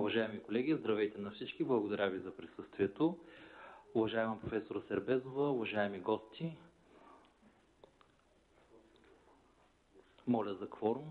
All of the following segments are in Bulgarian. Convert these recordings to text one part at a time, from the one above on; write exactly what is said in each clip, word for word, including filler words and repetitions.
Уважаеми колеги, здравейте на всички. Благодаря ви за присъствието. Уважаема професор Сербезова, уважаеми гости, моля за кворум.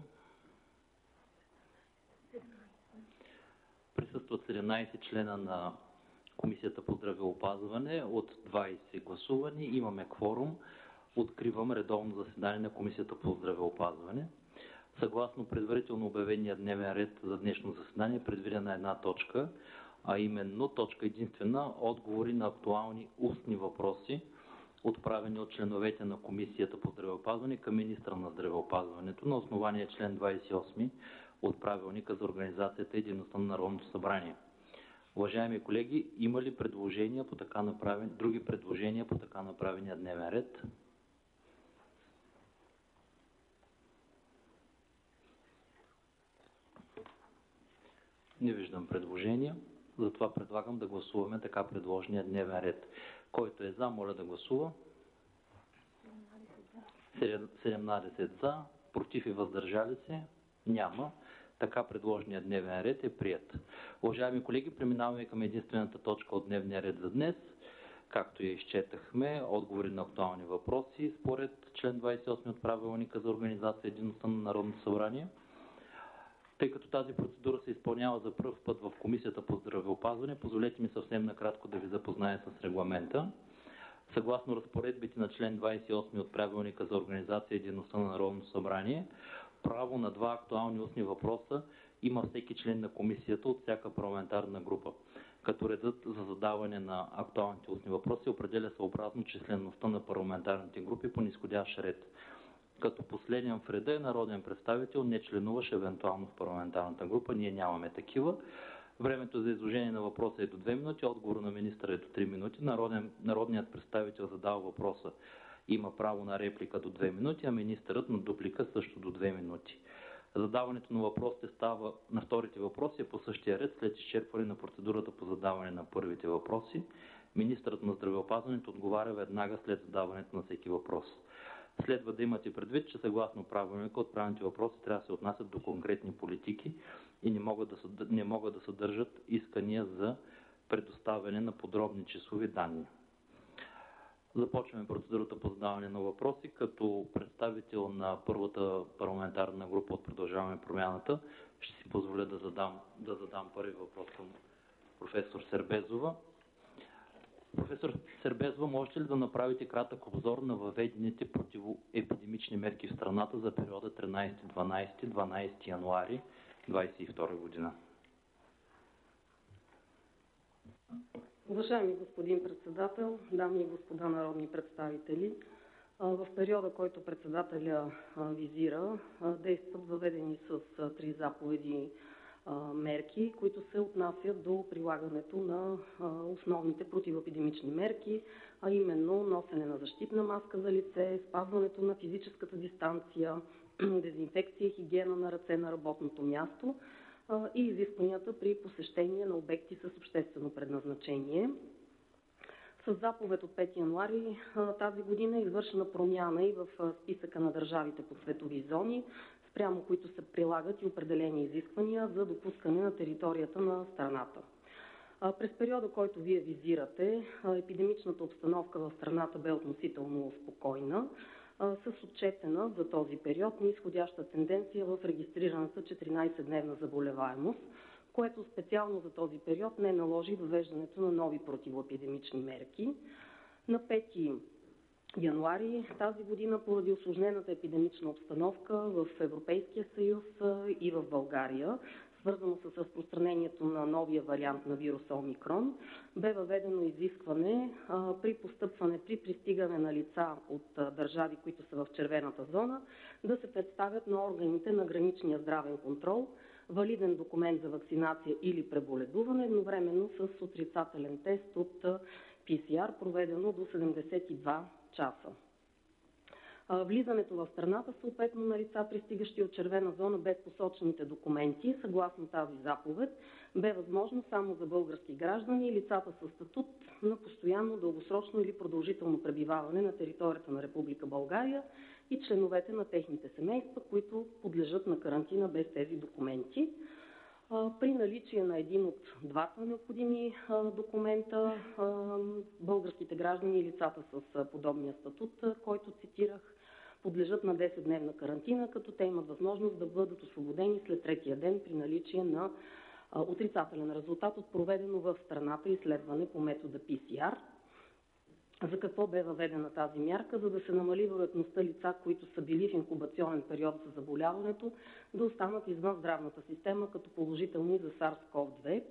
Присъстват седемнадесет члена на Комисията по здравеопазване от двадесет гласувани. Имаме кворум. Откривам редовно заседание на Комисията по здравеопазване. Съгласно предварително обявения дневен ред за днешно заседание, предвидена една точка, а именно точка единствена – отговори на актуални устни въпроси, отправени от членовете на Комисията по здравеопазване към министъра на здравеопазването на основание член двадесет и осми от Правилника за организацията и дейността на Народното събрание. Уважаеми колеги, има ли предложения по така направен, други предложения по така направения дневен ред? Не виждам предложения, затова предлагам да гласуваме така предложения дневен ред. Който е за, моля да гласува. седемнадесет за, против и въздържали се? Няма. Така предложения дневен ред е прият. Уважаеми колеги, преминаваме към единствената точка от дневния ред за днес. Както я изчетахме, отговори на актуални въпроси според член двадесет и осми от Правилника за организация и дейността на Народното събрание. Тъй като тази процедура се изпълнява за пръв път в Комисията по здравеопазване, позволете ми съвсем накратко да ви запозная с регламента. Съгласно разпоредбите на член двадесет и осми от Правилника за организация и дейността на Народното събрание, право на два актуални устни въпроса има всеки член на комисията от всяка парламентарна група, като редът за задаване на актуалните устни въпроси определя съобразно числеността на парламентарните групи по низходящ ред. Като последен в реда е народен представител, не членуваш евентуално в парламентарната група. Ние нямаме такива. Времето за изложение на въпроса е до две минути, отговор на министъра е до три минути. Народен, народният представител задава въпроса има право на реплика до две минути, а министърът на дуплика също до две минути. Задаването на въпросите става на вторите въпроси е по същия ред, след изчерпване на процедурата по задаване на първите въпроси. Министърът на здравеопазването отговаря веднага след задаването на всеки въпрос. Следва да имате предвид, че съгласно правилника отправените въпроси трябва да се отнасят до конкретни политики и не могат да, съд... не могат да съдържат искания за предоставяне на подробни числови данни. Започваме процедурата по задаване на въпроси, като представител на първата парламентарна група от Продължаваме промяната ще си позволя да задам, да задам първи въпрос към професор Сербезова. Професор Сербезова, можете ли да направите кратък обзор на въведените противоепидемични мерки в страната за периода тринадесети дванадесети – дванадесети януари двадесет и втора година? Уважаеми господин председател, дами и господа народни представители, в периода, който председателя визира, действат въведени с три заповеди мерки, които се отнасят до прилагането на основните противоепидемични мерки, а именно носене на защитна маска за лице, спазването на физическата дистанция, дезинфекция и хигиена на ръце на работното място и изискванията при посещение на обекти с обществено предназначение. С заповед от пети януари тази година е извършена промяна и в списъка на държавите по светови зони, спрямо които се прилагат и определени изисквания за допускане на територията на страната. През периода, който вие визирате, епидемичната обстановка в страната бе относително спокойна, с отчетена за този период низходяща тенденция в регистрираната четиринадесетдневна заболеваемост, което специално за този период не наложи въвеждането на нови противоепидемични мерки. На пети януари тази година, поради усложнената епидемична обстановка в Европейския съюз и в България, свързано с разпространението на новия вариант на вируса Омикрон, бе въведено изискване а, при постъпване, при пристигане на лица от а, държави, които са в червената зона, да се представят на органите на граничния здравен контрол валиден документ за вакцинация или преболедуване, едновременно с отрицателен тест от а, пи си ар, проведено до седемдесет и два часа. Влизането в страната съответно на лица, пристигащи от червена зона без посочените документи, съгласно тази заповед, бе възможно само за български граждани и лицата със статут на постоянно, дългосрочно или продължително пребиваване на територията на Република България и членовете на техните семейства, които подлежат на карантина без тези документи. При наличие на един от двата необходими документа, българските граждани и лицата с подобния статут, който цитирах, подлежат на десетдневна карантина, като те имат възможност да бъдат освободени след третия ден при наличие на отрицателен резултат от проведено в страната изследване по метода Пи Си Ар. За какво бе въведена тази мярка? За да се намали вероятността лица, които са били в инкубационен период за заболяването, да останат извън здравната система като положителни за SARS-ков две.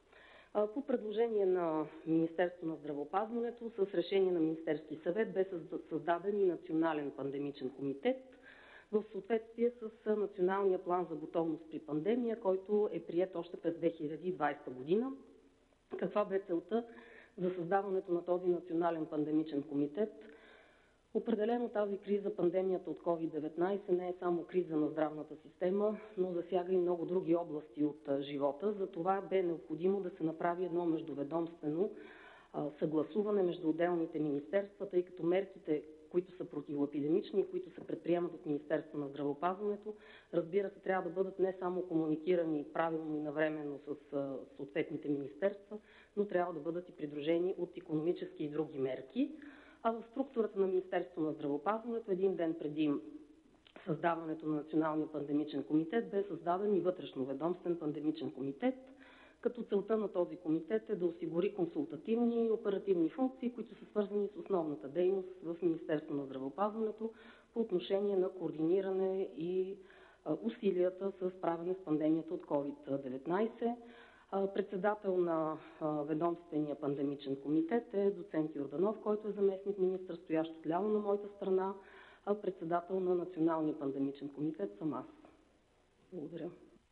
По предложение на Министерството на здравеопазването с решение на Министерския съвет бе създаден и Национален пандемичен комитет в съответствие с Националния план за готовност при пандемия, който е приет още през две хиляди и двадесета година. Каква бе целта за създаването на този Национален пандемичен комитет? Определено тази криза, пандемията от ковид деветнадесет, не е само криза на здравната система, но засяга и много други области от живота. Затова бе необходимо да се направи едно междуведомствено съгласуване между отделните министерства, тъй като мерките, които са противоепидемични и които се предприемат от Министерството на здравеопазването, разбира се, трябва да бъдат не само комуникирани правилно и навременно с съответните министерства, но трябва да бъдат и придружени от икономически и други мерки. А в структурата на Министерството на здравеопазването един ден преди създаването на Националния пандемичен комитет бе създаден и вътрешноведомствен пандемичен комитет, като целта на този комитет е да осигури консултативни и оперативни функции, които са свързани с основната дейност в Министерството на здравеопазването по отношение на координиране и усилията с справяне с пандемията от ковид деветнадесет. Председател на ведомствения пандемичен комитет е доцент Йорданов, който е заместник министър, стоящ отляво на моята страна, а председател на Националния пандемичен комитет съм аз. Благодаря.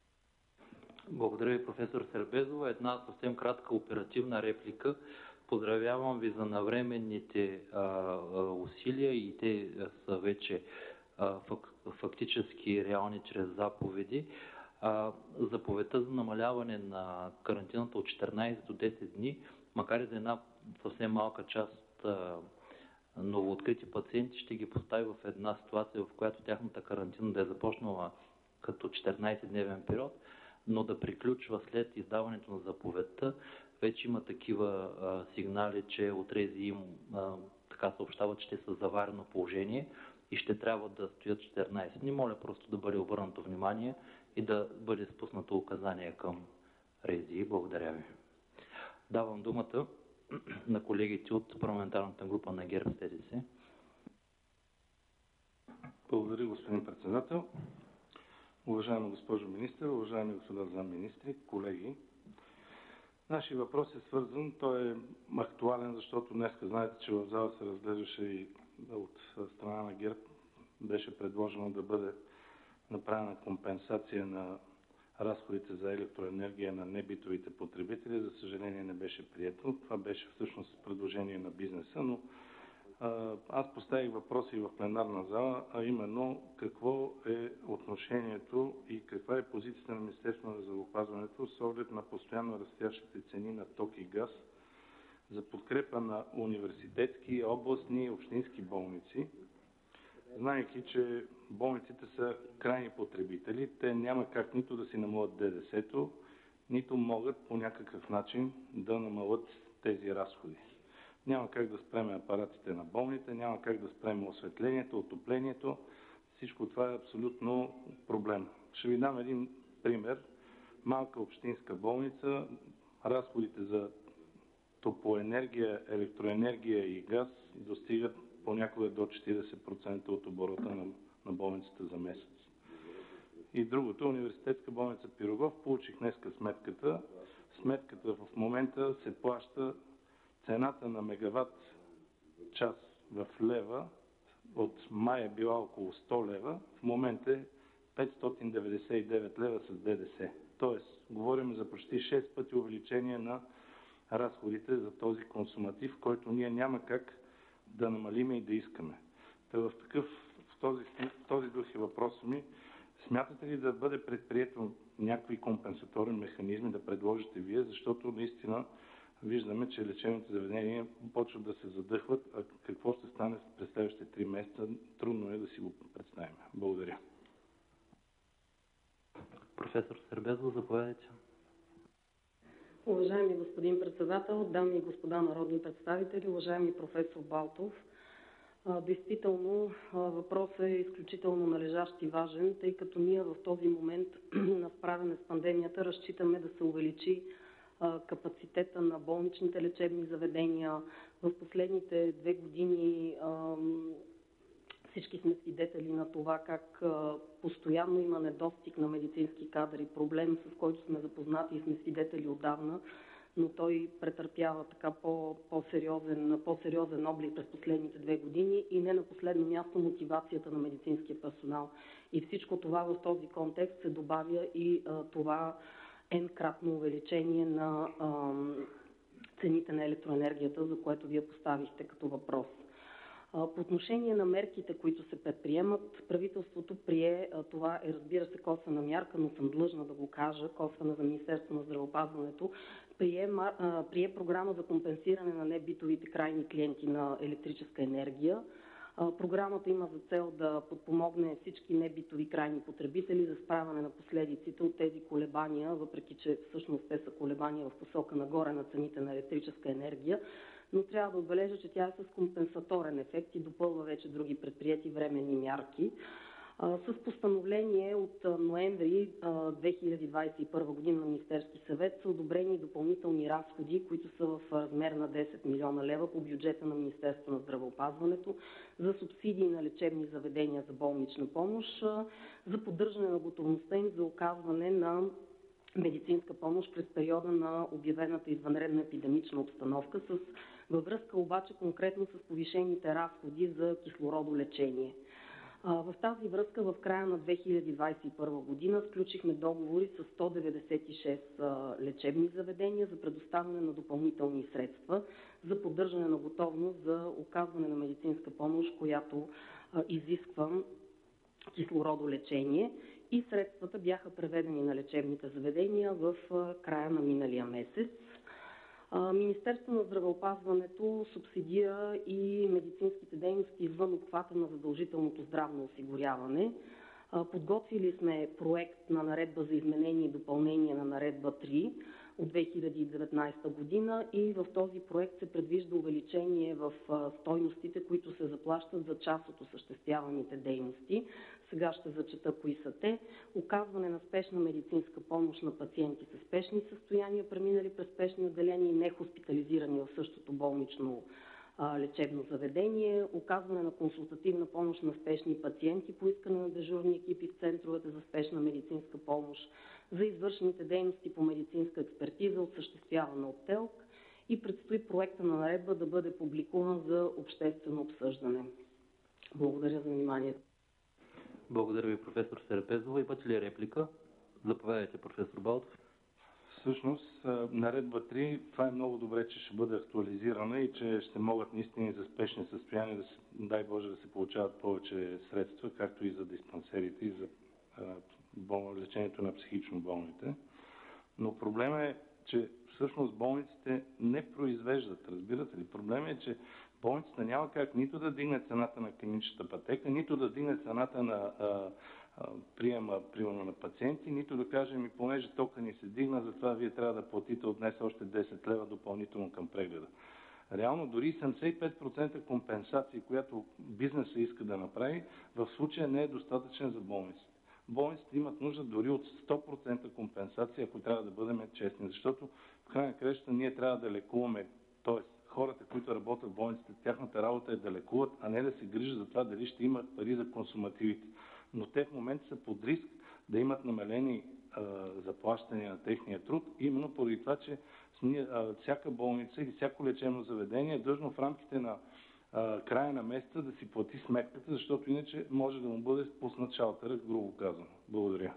Благодаря ви, професор Сербезова. Една съвсем кратка оперативна реплика. Поздравявам ви за навременните а, а, усилия и те са вече а, фак, фактически реални чрез заповеди. А, заповедта за намаляване на карантината от четиринадесет до десет дни, макар и за една съвсем малка част а, новооткрити пациенти, ще ги постави в една ситуация, в която тяхната карантина да е започнала като четиринадесетдневен период, но да приключва след издаването на заповедта. Вече има такива а, сигнали, че от РЗИ им а, така съобщават, че те са в заварено положение и ще трябва да стоят четиринадесет дни. Моля просто да бъде обърнато внимание и да бъде спуснато указание към РЗИ. Благодаря ви. Давам думата на колегите от парламентарната група на ГЕРБ-СДС. Благодаря, господин председател. Уважаема госпожо министър, уважаеми господа заместник-министри, колеги. Нашия въпрос е свързан, той е актуален, защото днес знаете, че в зала се разглеждаше и от страна на ГЕРБ беше предложено да бъде направена компенсация на разходите за електроенергия на небитовите потребители. За съжаление не беше прието. Това беше всъщност предложение на бизнеса, но аз поставих въпроси в пленарна зала, а именно какво е отношението и каква е позицията на Министерството на здравеопазването с оглед на постоянно растящите цени на ток и газ за подкрепа на университетски, областни и общински болници, знаейки, че болниците са крайни потребители, те няма как нито да си намалят ДДС-то, нито могат по някакъв начин да намалят тези разходи. Няма как да спреме апаратите на болните, няма как да спреме осветлението, отоплението. Всичко това е абсолютно проблем. Ще ви дам един пример. Малка общинска болница, разходите за топлоенергия, електроенергия и газ достигат понякога до четиридесет процента от оборота на, на болницата за месец. И другото, университетска болница Пирогов, получих днеска сметката. Сметката в момента се плаща, цената на мегаватт час в лева от май е била около сто лева, в момента е петстотин деветдесет и девет лева с ДДС. Тоест, говорим за почти шест пъти увеличение на разходите за този консуматив, който ние няма как да намалим и да искаме. Та в такъв, в този, в този дух е въпрос ми. Смятате ли да бъде предприето някакви компенсаторни механизми да предложите вие, защото наистина виждаме, че лечебните заведения почват да се задъхват, а какво ще стане през следващите три месеца, трудно е да си го представим. Благодаря. Професор Сербезова, заповядайте. Уважаеми господин председател, дами и господа народни представители, уважаеми професор Балтов, действително въпросът е изключително належащ и важен, тъй като ние в този момент на справяне с пандемията разчитаме да се увеличи капацитета на болничните лечебни заведения. В последните две години всички сме свидетели на това как постоянно има недостиг на медицински кадри, проблем, с който сме запознати и сме свидетели отдавна, но той претърпява така по, по-сериозен, по-сериозен облик през последните две години и не на последно място мотивацията на медицинския персонал. И всичко това в този контекст се добавя и а, това n-кратно увеличение на а, цените на електроенергията, за което вие поставихте като въпрос. По отношение на мерките, които се предприемат, правителството прие, това е, разбира се, косвена мярка, но съм длъжна да го кажа, косвена за Министерството на здравеопазването, прие, прие програма за компенсиране на небитовите крайни клиенти на електрическа енергия. Програмата има за цел да подпомогне всички небитови крайни потребители за справяне на последиците от тези колебания, въпреки че всъщност те са колебания в посока нагоре на цените на електрическа енергия, но трябва да отбележа, че тя е с компенсаторен ефект и допълва вече други предприети временни мярки. С постановление от ноември две хиляди двадесет и първа година на Министерски съвет са одобрени допълнителни разходи, които са в размер на десет милиона лева по бюджета на Министерството на здравеопазването за субсидии на лечебни заведения за болнична помощ, за поддържане на готовността им за оказване на медицинска помощ през периода на обявената извънредна епидемична обстановка, с, във връзка обаче конкретно с повишените разходи за кислородолечение. В тази връзка в края на две хиляди двадесет и първа година сключихме договори с сто деветдесет и шест лечебни заведения за предоставяне на допълнителни средства за поддържане на готовност за оказване на медицинска помощ, която изисква кислородолечение, и средствата бяха преведени на лечебните заведения в края на миналия месец. Министерството на здравеопазването субсидира и медицинските дейности извън обхвата на задължителното здравно осигуряване. Подготвили сме проект на наредба за изменение и допълнение на наредба три от две хиляди и деветнадесета година и в този проект се предвижда увеличение в стойностите, които се заплащат за част от осъществяваните дейности. Сега ще зачета кои са те. Оказване на спешна медицинска помощ на пациенти с спешни състояния, преминали през спешни отделения и не хоспитализирани в същото болнично а, лечебно заведение. Оказване на консултативна помощ на спешни пациенти по искане на дежурни екипи в центровете за спешна медицинска помощ. За извършените дейности по медицинска експертиза, осъществявана от ТЕЛК, и предстои проекта на наредба да бъде публикуван за обществено обсъждане. Благодаря за вниманието. Благодаря ви, професор Сербезова. Имате ли реплика? Заповядайте, професор Балтов. Всъщност, наредба три, това е много добре, че ще бъде актуализирана и че ще могат наистина за спешни състояния, да се, дай Боже, да се получават повече средства, както и за диспансерите, и за бол... лечението на психично болните. Но проблемът е, че всъщност болниците не произвеждат, разбирате ли? Проблемът е, че болницата няма как нито да дигне цената на клиничната пътека, нито да дигне цената на а, а, приема, приема на пациенти, нито да каже, ми понеже тока ни се дигна, затова вие трябва да платите от днес още десет лева допълнително към прегледа. Реално дори седемдесет и пет процента компенсации, която бизнеса иска да направи, в случая не е достатъчен за болниците. Болниците имат нужда дори от сто процента компенсация, ако трябва да бъдем честни, защото в крайна краща ние трябва да лекуваме, т.е. хората, които работят в болниците, тяхната работа е да лекуват, а не да се грижат за това дали ще имат пари за консумативите. Но те в момента са под риск да имат намалени а, заплащания на техния труд, именно поради това, че а, всяка болница или всяко лечебно заведение е длъжно в рамките на а, края на месеца да си плати сметката, защото иначе може да му бъде спуснат шалтера, грубо казано. Благодаря.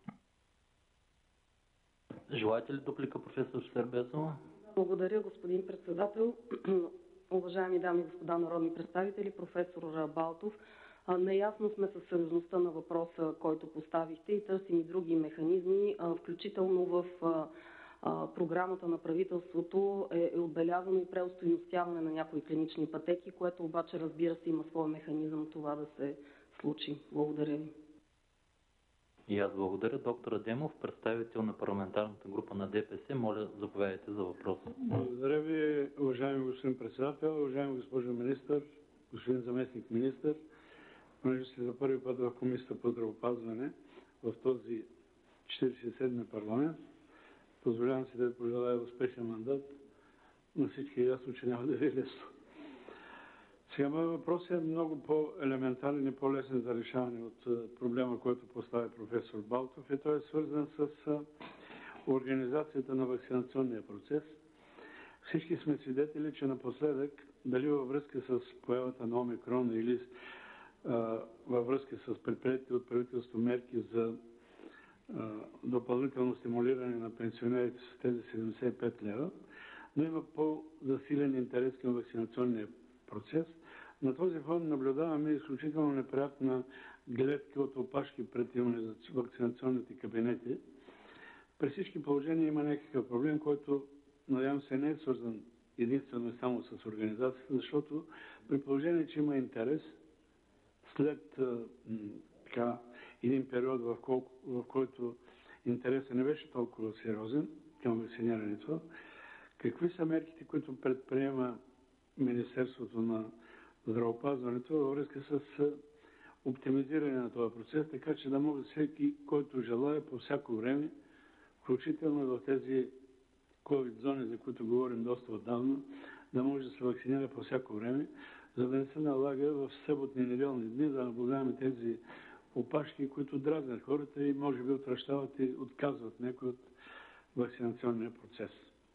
Желаете ли дуплика, професор Сербезова? Благодаря, господин председател. Уважаеми дами и господа народни представители, професор Балтов, наясно сме със сериозността на въпроса, който поставихте, и търсим и други механизми, включително в програмата на правителството е, е отбелязано и преостойностяване на някои клинични пътеки, което обаче, разбира се, има своя механизъм това да се случи. Благодаря ви. И аз благодаря. Доктор Адемов, представител на парламентарната група на ДПС. Моля, заповядайте за въпрос. Благодаря ви, уважаеми господин председател, уважаеми госпожо министър, господин заместник министър. Понеже сте за първи път в Комисията по здравеопазване в този четиридесет и седми парламент, позволявам си да ви пожелая успешен мандат. На всички е ясно, че няма да ви е лесно. Сега моят въпрос е много по-елементарен и по-лесен за решаване от проблема, който поставя професор Балтов, и той е свързан с организацията на вакцинационния процес. Всички сме свидетели, че напоследък, дали във връзка с появата на Омикрон или а, във връзка с предприятите от правителство мерки за а, допълнително стимулиране на пенсионерите с тези седемдесет и пет лева, но има по-засилен интерес към вакцинационния процес. На този фон наблюдаваме изключително неприятна гледка от опашки пред вакцинационните кабинети. При всички положения има някакъв проблем, който, надявам се, не е свързан единствено и само с организацията, защото при положение, че има интерес, след така, един период, в, колко, в който интересът не беше толкова сериозен към вакцинирането, какви са мерките, които предприема Министерството на здравеопазването във връзка с оптимизиране на този процес, така че да може всеки, който желая по всяко време, включително в тези ковид зони, за които говорим доста отдавна, да може да се вакцинира по всяко време, за да не се налага в съботни и неделни дни да наблюдаваме тези опашки, които дразнят хората и може би отвращават и отказват някой от вакцинационния процес.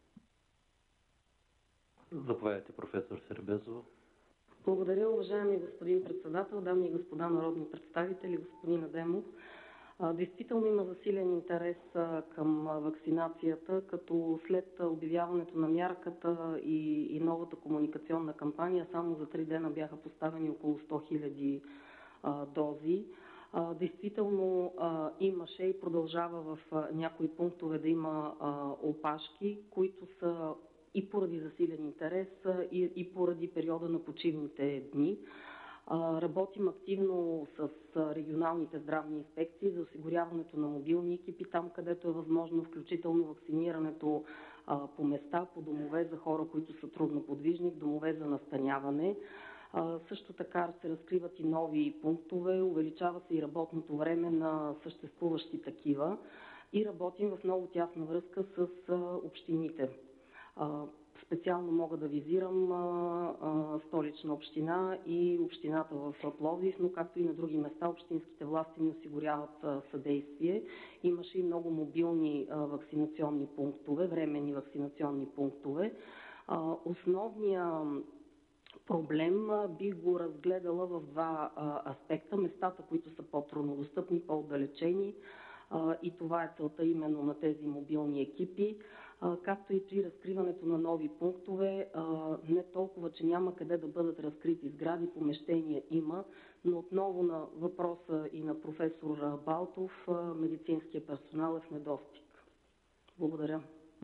Заповядайте, професор Сербезова. Благодаря, уважаеми господин председател, дами и господа народни представители, господин Адемов. Действително има засилен интерес към вакцинацията, като след обявяването на мярката и, и новата комуникационна кампания само за три дена бяха поставени около сто хиляди дози. Действително имаше и продължава в някои пунктове да има опашки, които са и поради засилен интерес, и, и поради периода на почивните дни. Работим активно с регионалните здравни инспекции за осигуряването на мобилни екипи там, където е възможно, включително вакцинирането по места, по домове за хора, които са трудно подвижни, в домове за настаняване. Също така се разкриват и нови пунктове, увеличава се и работното време на съществуващи такива и работим в много тясна връзка с общините. Специално мога да визирам Столична община и общината в Пловдив, но както и на други места общинските власти ни осигуряват съдействие. Имаше и много мобилни вакцинационни пунктове, временни вакцинационни пунктове. Основният проблем бих го разгледала в два аспекта. Местата, които са по-трудно достъпни, по-отдалечени, и това е целта именно на тези мобилни екипи, както и при разкриването на нови пунктове. Не толкова, че няма къде да бъдат разкрити сгради, помещения има, но отново на въпроса и на професор Балтов, медицинския персонал е в недостиг. Благодаря.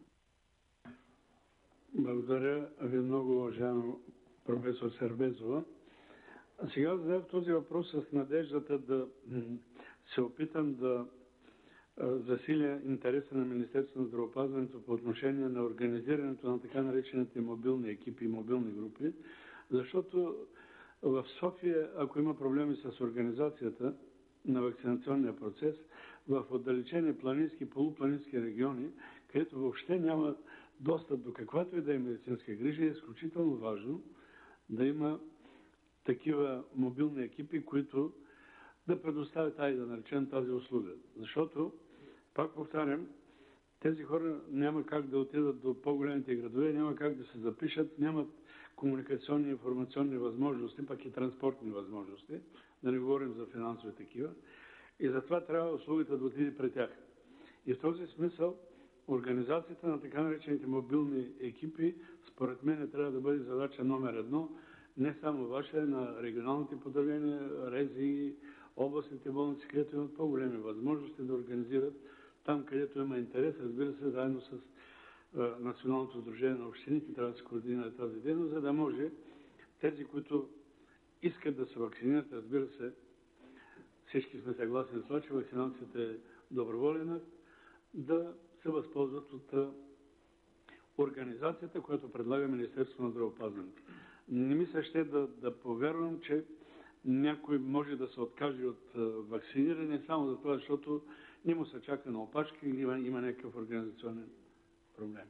Благодаря ви много, уважаема професор Сербезова. А сега задах този въпрос с надеждата да се опитам да засиля интереса на Министерството на здравеопазването по отношение на организирането на така наречените мобилни екипи и мобилни групи, защото в София, ако има проблеми с организацията на вакцинационния процес, в отдалечени планински, полупланински региони, където въобще няма достъп до каквато и да е медицинска грижа, е изключително важно да има такива мобилни екипи, които да предоставят, ай да наречем, тази услуга. Защото, пак повтарям, тези хора няма как да отидат до по-големите градове, няма как да се запишат, нямат комуникационни и информационни възможности, пък и транспортни възможности, да не говорим за финансови такива. И затова трябва услугата да отиде при тях. И в този смисъл организацията на така наречените мобилни екипи, според мен, трябва да бъде задача номер едно, не само ваша, а на регионалните поделения, РЕЗИ, областните болници, където имат по-големи възможности да организират там, където има интерес, разбира се, заедно с е, Националното сдружение на общините трябва да се координира тази дейност, за да може тези, които искат да се вакцинират, разбира се, всички сме съгласни с това, че вакцинацията е доброволен акт, да се възползват от организацията, която предлага Министерството на здравеопазването. Не ми се ще да, да повярвам, че някой може да се откаже от вакциниране само за това, защото не му се чака на опашки или има, има някакъв организационен проблем.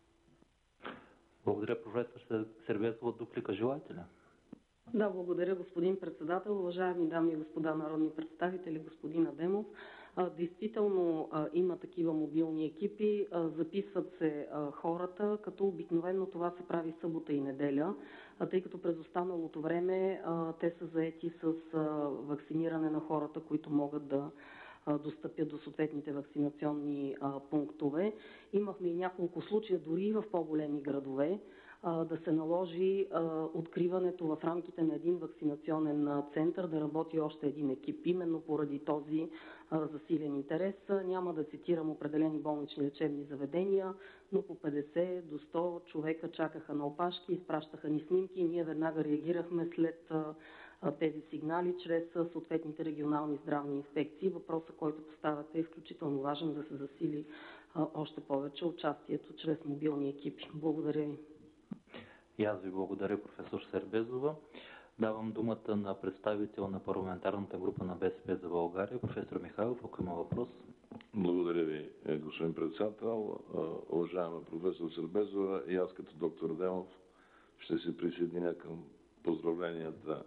Благодаря, професор Сербезова. Дуплика желаете ли? Да, благодаря, господин председател. Уважаеми дами и господа народни представители, господин Адемов. А, действително а, има такива мобилни екипи, а, записват се а, хората, като обикновено това се прави събота и неделя, а, тъй като през останалото време а, те са заети с а, вакциниране на хората, които могат да а, достъпят до съответните вакцинационни а, пунктове. Имахме и няколко случая дори в по-големи градове, да се наложи а, откриването в рамките на един вакцинационен център да работи още един екип. Именно поради този а, засилен интерес. Няма да цитирам определени болнични лечебни заведения, но по петдесет до сто човека чакаха на опашки, изпращаха ни снимки и ние веднага реагирахме след а, тези сигнали чрез съответните регионални здравни инспекции. Въпросът, който поставяте, е изключително важен да се засили а, още повече участието чрез мобилни екипи. Благодаря ви. И аз ви благодаря, професор Сербезова. Давам думата на представител на парламентарната група на БСП за България, професор Михайлов, ако има въпрос. Благодаря ви, господин председател. Уважаема професор Сербезова, и аз като доктор Адемов ще се присъединя към поздравленията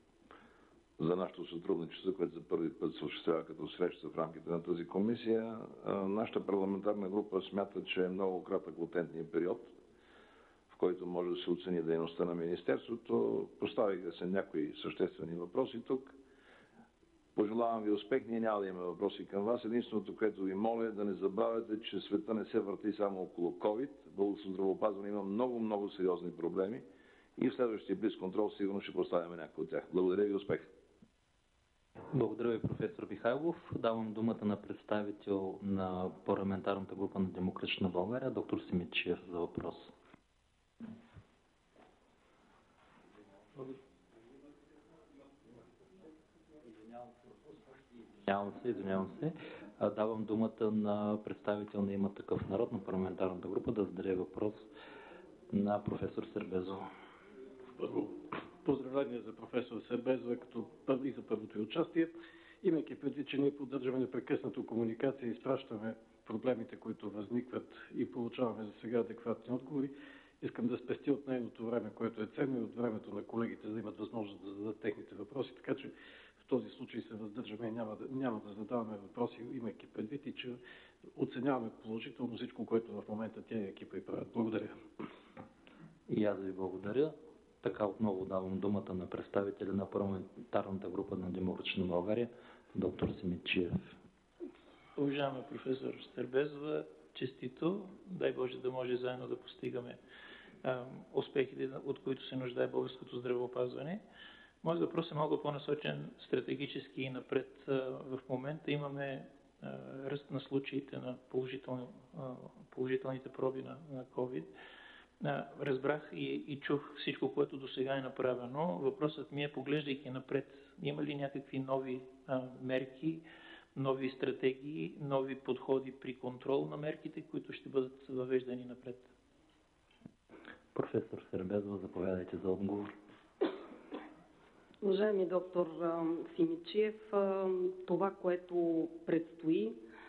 за нашето сътрудничество, което за първи път се осъществява като среща в рамките на тази комисия. Нашата парламентарна група смята, че е много кратък латентния период, в който може да се оцени дейността на Министерството. Поставиха се някои съществени въпроси тук. Пожелавам ви успех. Ние няма да имаме въпроси към вас. Единственото, което ви моля, е да не забравяте, че света не се върти само около COVID. Българското здравеопазване има много, много сериозни проблеми и в следващия блицконтрол сигурно ще поставяме някои от тях. Благодаря ви, успех! Благодаря ви, професор Михайлов. Давам думата на представител на парламентарната група на Демократична България, доктор Симидчиев, за въпрос. Извинявам се, извинявам се. Давам думата на представител на Има такъв народ на парламентарната група да зададе въпрос на професор Сербезова. Първо, поздравления за професор Сербезова като и за първото й участие. Имайки предвид, че ние поддържаме непрекъснато комуникация и изпращаме проблемите, които възникват и получаваме за сега адекватни отговори, искам да спестя от нейното време, което е ценно, и от времето на колегите, за да имат възможност да зададат техните въпроси. Така че в този случай се въздържаме и няма да, няма да задаваме въпроси, имайки предвид и че оценяваме положително всичко, което в момента тя и екипа и правят. Благодаря. И аз ви благодаря. Така отново давам думата на представителя на парламентарната група на Демократична България, доктор Симидчиев. Уважаема професор Сербезова, честито. Дай Боже да може заедно да постигаме а, успехите, от които се нуждае българското здравеопазване. Моят въпрос е много по-насочен стратегически и напред. А, в момента имаме а, ръст на случаите на положителни, а, положителните проби на, на COVID. А, разбрах и, и чух всичко, което до сега е направено. Въпросът ми е, поглеждайки напред, има ли някакви нови а, мерки, нови стратегии, нови подходи при контрол на мерките, които ще бъдат въвеждани напред? Професор Сербезова, заповядайте за отговор. Уважаеми доктор Симидчиев, това, което предстои,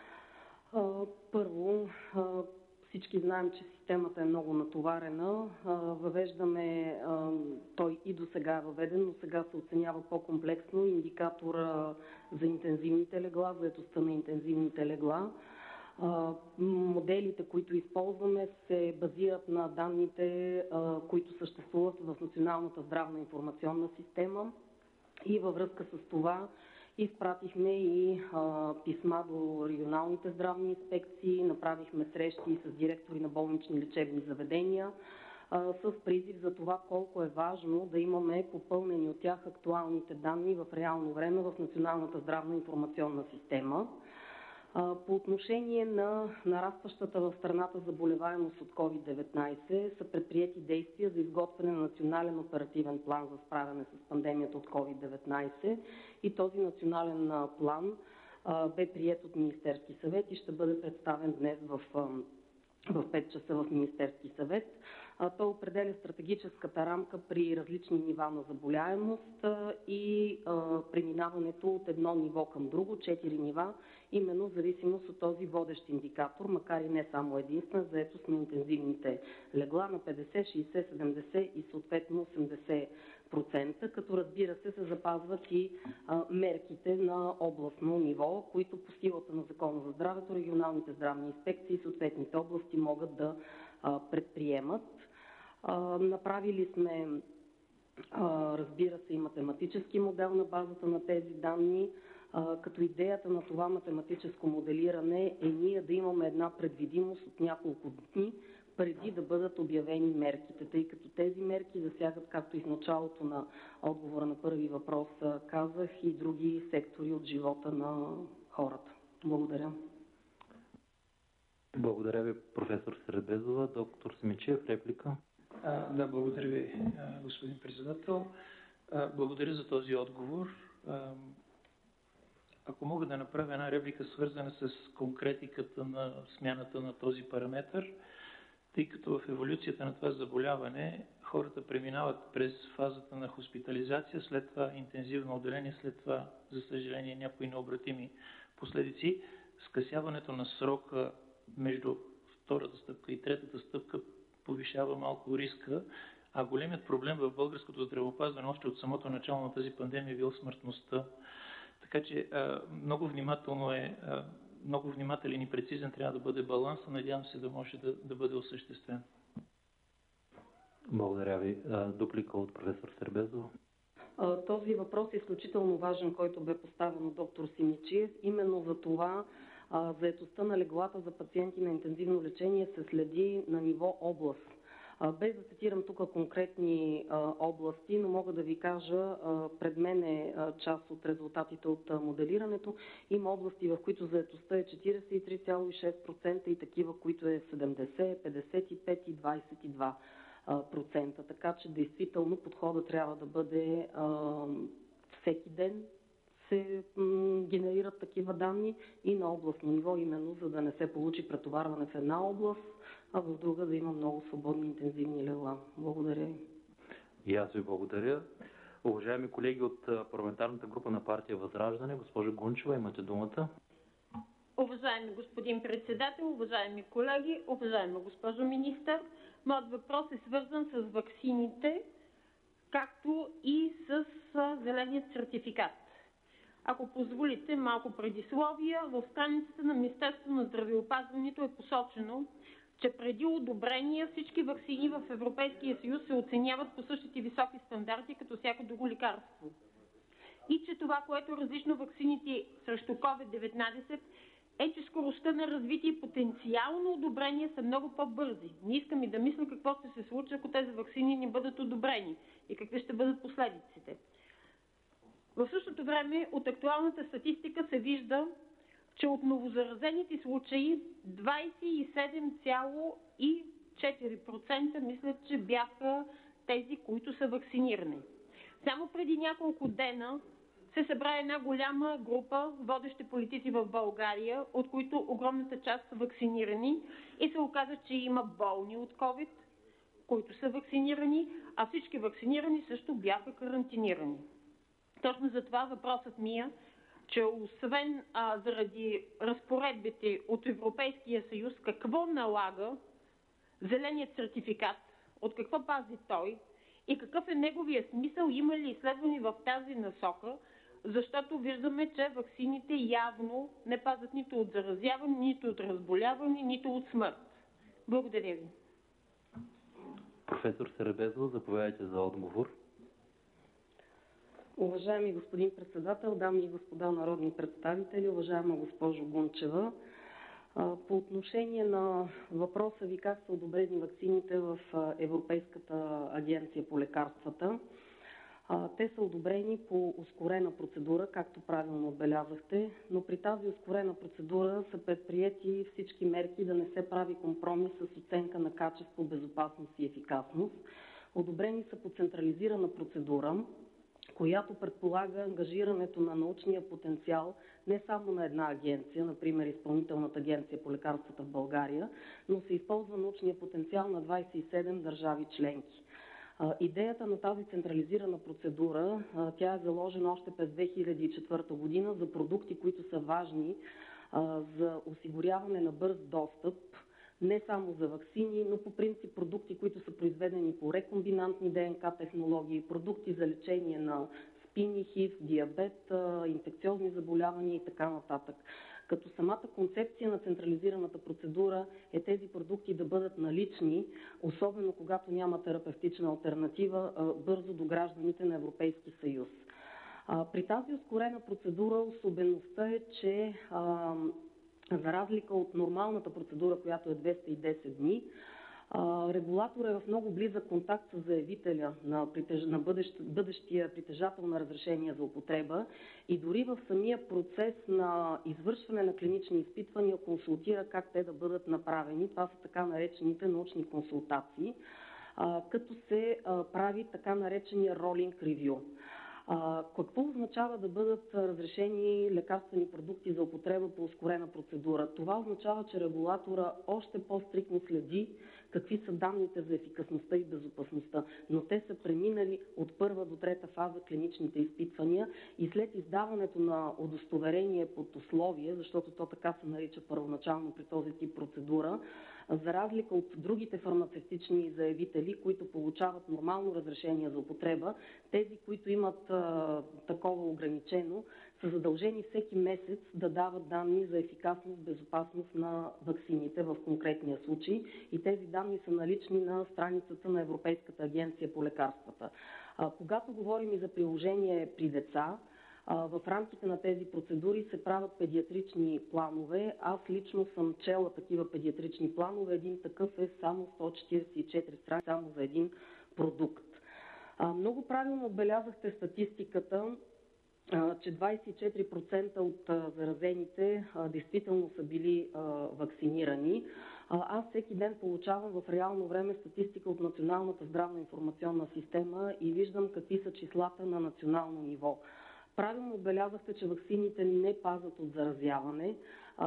първо, всички знаем, че системата е много натоварена. Въвеждаме, той и до сега е въведен, но сега се оценява по-комплексно индикатора за интензивните легла, заетостта на интензивните легла. Моделите, които използваме, се базират на данните, които съществуват в Националната здравна информационна система, и във връзка с това изпратихме и а, писма до регионалните здравни инспекции, направихме срещи с директори на болнични лечебни заведения а, с призив за това колко е важно да имаме попълнени от тях актуалните данни в реално време в Националната здравна информационна система. А, по отношение на нарастващата в страната заболеваемост от COVID деветнайсет са предприети действия за изготвяне на национален оперативен план за справяне с пандемията от COVID деветнайсет, и този национален план бе приет от Министерски съвет и ще бъде представен днес в, в пет часа в Министерски съвет. Той определя стратегическата рамка при различни нива на заболяемост и преминаването от едно ниво към друго, четири нива, именно в зависимост от този водещ индикатор, макар и не само единствен, заетост на интензивните легла на петдесет, шейсет, седемдесет и съответно осемдесет процента, като разбира се се запазват и а, мерките на областно ниво, които по силата на Закона за здравето, регионалните здравни инспекции и съответните области могат да а, предприемат. А, направили сме, а, разбира се, и математически модел на базата на тези данни, а, като идеята на това математическо моделиране е ние да имаме една предвидимост от няколко дни, преди да бъдат обявени мерките, тъй като тези мерки засягат, както и в началото на отговора на първи въпрос казах, и други сектори от живота на хората. Благодаря. Благодаря ви, професор Сербезова. Доктор Симидчиев, реплика. А, да, благодаря ви, господин председател. А, благодаря за този отговор. А, ако мога да направя една реплика, свързана с конкретиката на смяната на този параметр, тъй като в еволюцията на това заболяване хората преминават през фазата на хоспитализация, след това интензивно отделение, след това, за съжаление, някои необратими последици. Скъсяването на срока между втората стъпка и третата стъпка повишава малко риска, а големият проблем в българското здравеопазване още от самото начало на тази пандемия е бил смъртността. Така че много внимателно е много внимателен и прецизен трябва да бъде баланс. Надявам се да може да, да бъде осъществен. Благодаря ви. Дуплика от професор Сербезова. Този въпрос е изключително важен, който бе поставен от доктор Симидчиев. Именно за това заетостта на леглата за пациенти на интензивно лечение се следи на ниво област. Без да цитирам тук конкретни а, области, но мога да ви кажа, а, пред мен е а, част от резултатите от а, моделирането. Има области, в които заетостта е четиридесет и три цяло и шест процента и такива, които е седемдесет, петдесет и пет и двадесет и два процента. Така че действително подходът трябва да бъде а, всеки ден се м, генерират такива данни и на областно ниво, именно за да не се получи претоварване в една област, а в друга да има много свободни интензивни легла. Благодаря ви. И аз ви благодаря. Уважаеми колеги от парламентарната група на партия Възраждане, госпожа Гунчева, имате думата. Уважаеми господин председател, уважаеми колеги, уважаема госпожо министър, моят въпрос е свързан с ваксините, както и с зеленият сертификат. Ако позволите малко предисловия, в страницата на Министерството на здравеопазването е посочено, че преди одобрение всички ваксини в Европейския съюз се оценяват по същите високи стандарти като всяко друго лекарство. И че това, което е различно ваксините срещу ковид деветнадесет, е, че скоростта на развитие и потенциално одобрение са много по-бързи. Не искам и да мисля какво ще се случи, ако тези ваксини не бъдат одобрени и какви ще бъдат последиците. В същото време от актуалната статистика се вижда, че от новозаразените случаи двадесет и седем цяло и четири процента мислят, че бяха тези, които са вакцинирани. Само преди няколко дена се събра една голяма група водещи политици в България, от които огромната част са вакцинирани и се оказа, че има болни от COVID, които са вакцинирани, а всички вакцинирани също бяха карантинирани. Точно за това въпросът ми е, че освен а, заради разпоредбите от Европейския съюз, какво налага зеленият сертификат, от какво пази той и какъв е неговия смисъл, има ли изследвания в тази насока, защото виждаме, че ваксините явно не пазят нито от заразяване, нито от разболяване, нито от смърт. Благодаря ви. Професор Сербезова, заповядайте за отговор. Уважаеми господин председател, дами и господа народни представители, уважаема госпожо Гунчева, по отношение на въпроса ви как са одобрени ваксините в Европейската агенция по лекарствата, те са одобрени по ускорена процедура, както правилно отбелязахте, но при тази ускорена процедура са предприети всички мерки да не се прави компромис с оценка на качество, безопасност и ефикасност. Одобрени са по централизирана процедура, която предполага ангажирането на научния потенциал не само на една агенция, например Изпълнителната агенция по лекарствата в България, но се използва научния потенциал на двадесет и седем държави членки. Идеята на тази централизирана процедура, тя е заложена още през две хиляди и четвърта година за продукти, които са важни за осигуряване на бърз достъп, не само за ваксини, но по принцип продукти, които са произведени по рекомбинантни ДНК технологии, продукти за лечение на спини, хив, диабет, инфекциозни заболявания и така нататък. Като самата концепция на централизираната процедура е тези продукти да бъдат налични, особено когато няма терапевтична алтернатива, бързо до гражданите на Европейски съюз. При тази ускорена процедура особеността е, че за разлика от нормалната процедура, която е двеста и десет дни, регулатор е в много близък контакт с заявителя на, притеж... на бъдещ... бъдещия притежател на разрешение за употреба и дори в самия процес на извършване на клинични изпитвания консултира как те да бъдат направени. Това са така наречените научни консултации, като се прави така наречения ролинг ревю. А, какво означава да бъдат разрешени лекарствени продукти за употреба по ускорена процедура? Това означава, че регулатора още по-стриктно следи какви са данните за ефикасността и безопасността, но те са преминали от първа до трета фаза клиничните изпитвания и след издаването на удостоверение под условие, защото то така се нарича първоначално при този тип процедура, за разлика от другите фармацевтични заявители, които получават нормално разрешение за употреба, тези, които имат а, такова ограничено, са задължени всеки месец да дават данни за ефикасност, безопасност на ваксините в конкретния случай и тези данни са налични на страницата на Европейската агенция по лекарствата. А, когато говорим и за приложение при деца, в рамките на тези процедури се правят педиатрични планове. Аз лично съм чела такива педиатрични планове. Един такъв е само сто четиридесет и четири страници, само за един продукт. Много правилно отбелязахте статистиката, че двадесет и четири процента от заразените действително са били вакцинирани. Аз всеки ден получавам в реално време статистика от Националната здравна информационна система и виждам какви са числата на национално ниво. Правилно отбелязахте, че ваксините не пазят от заразяване.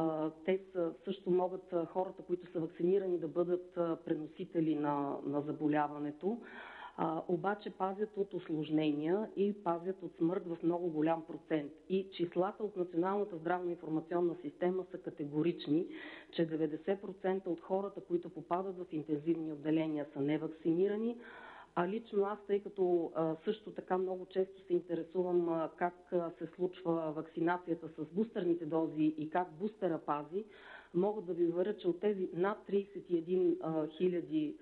Те са, също могат хората, които са вакцинирани, да бъдат преносители на, на заболяването, а, обаче пазят от осложнения и пазят от смърт в много голям процент. И числата от Националната здравна информационна система са категорични, че деветдесет процента от хората, които попадат в интензивни отделения, са невакцинирани. А лично аз, тъй като а, също така много често се интересувам а, как а, се случва вакцинацията с бустерните дози и как бустера пази, мога да ви уверя, че от тези над тридесет и един хиляди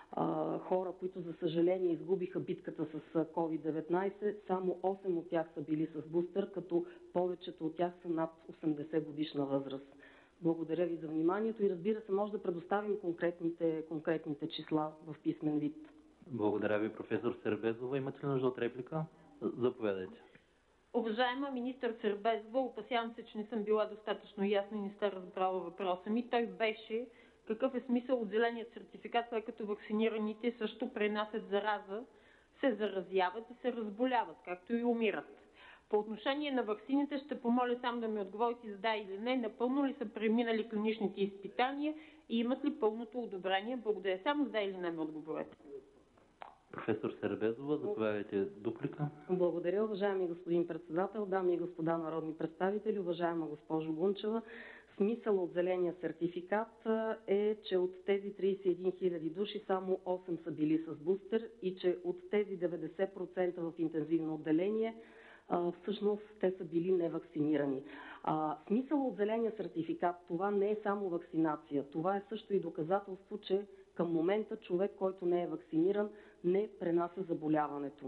хора, които за съжаление изгубиха битката с ковид деветнадесет, само осем от тях са били с бустер, като повечето от тях са над осемдесет годишна възраст. Благодаря ви за вниманието и разбира се, може да предоставим конкретните, конкретните числа в писмен вид. Благодаря ви, професор Сербезова. Имате ли нужда от реплика? Заповядайте. Уважаема министър Сербезова, опасявам се, че не съм била достатъчно ясна и не сте разбрала въпроса ми. Той беше какъв е смисъл от зеленият сертификат, след като вакцинираните също пренасят зараза, се заразяват и се разболяват, както и умират. По отношение на ваксините ще помоля сам да ми отговорите за да или не, напълно ли са преминали клиничните изпитания и имат ли пълното одобрение. Благодаря. Само за да или не ми отговорете. Професор Сербезова, заповядайте дуплика. Благодаря, уважаеми господин председател, дами и господа народни представители, уважаема госпожо Гунчева. Смисъл от зеления сертификат е, че от тези тридесет и един хиляди души само осем са били с бустер и че от тези деветдесет процента в интензивно отделение всъщност те са били невакцинирани. Смисъл от зеления сертификат, това не е само вакцинация, това е също и доказателство, че към момента човек, който не е вакциниран, не пренася заболяването.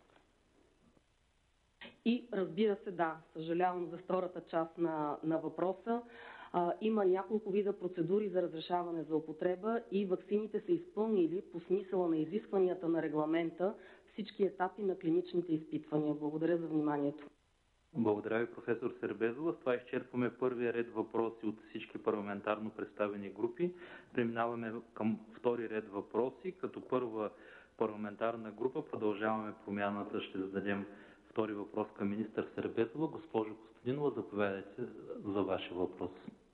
И разбира се, да, съжалявам за втората част на, на въпроса. А, има няколко вида процедури за разрешаване за употреба и ваксините са изпълнили по смисъла на изискванията на регламента всички етапи на клиничните изпитвания. Благодаря за вниманието. Благодаря ви, професор Сербезова. С това изчерпваме първия ред въпроси от всички парламентарно представени групи. Преминаваме към втори ред въпроси. Като първа парламентарна група Продължаваме промяната ще зададем Втори въпрос към министър Сербезова. Госпожо Костадинова, заповядайте за вашия въпрос.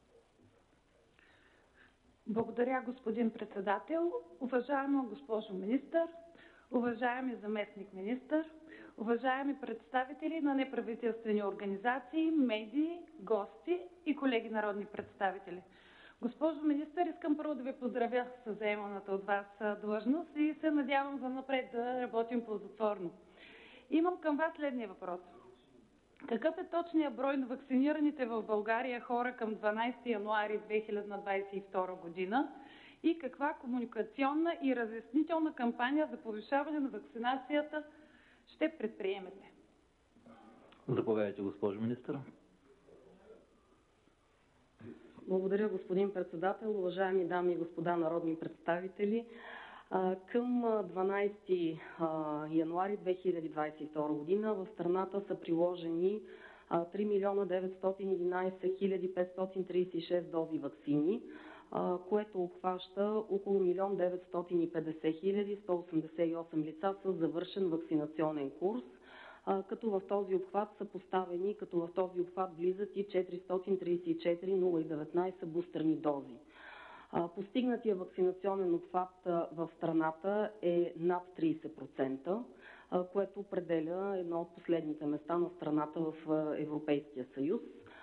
Благодаря, господин председател. Уважаема госпожо министър, уважаеми заместник министър, уважаеми представители на неправителствени организации, медии, гости и колеги народни представители. Госпожо министър, искам първо да ви поздравя с заеманата от вас длъжност и се надявам за напред да работим ползотворно. Имам към вас следния въпрос. Какъв е точният брой на вакцинираните в България хора към дванадесети януари две хиляди двадесет и втора година и каква комуникационна и разяснителна кампания за повишаване на вакцинацията ще предприемете? Заповядайте, госпожо министър. Благодаря, господин председател. Уважаеми дами и господа народни представители, към дванадесети януари две хиляди двадесет и втора година в страната са приложени три милиона деветстотин и единадесет хиляди петстотин тридесет и шест дози ваксини, което обхваща около милион деветстотин и петдесет хиляди сто осемдесет и осем лица с завършен вакцинационен курс, като в този обхват са поставени, като в този обхват влизат и четиристотин тридесет и четири хиляди деветнадесет бустерни дози. Постигнатия вакцинационен обхват в страната е над тридесет процента, което определя едно от последните места на страната в Европейския съюз.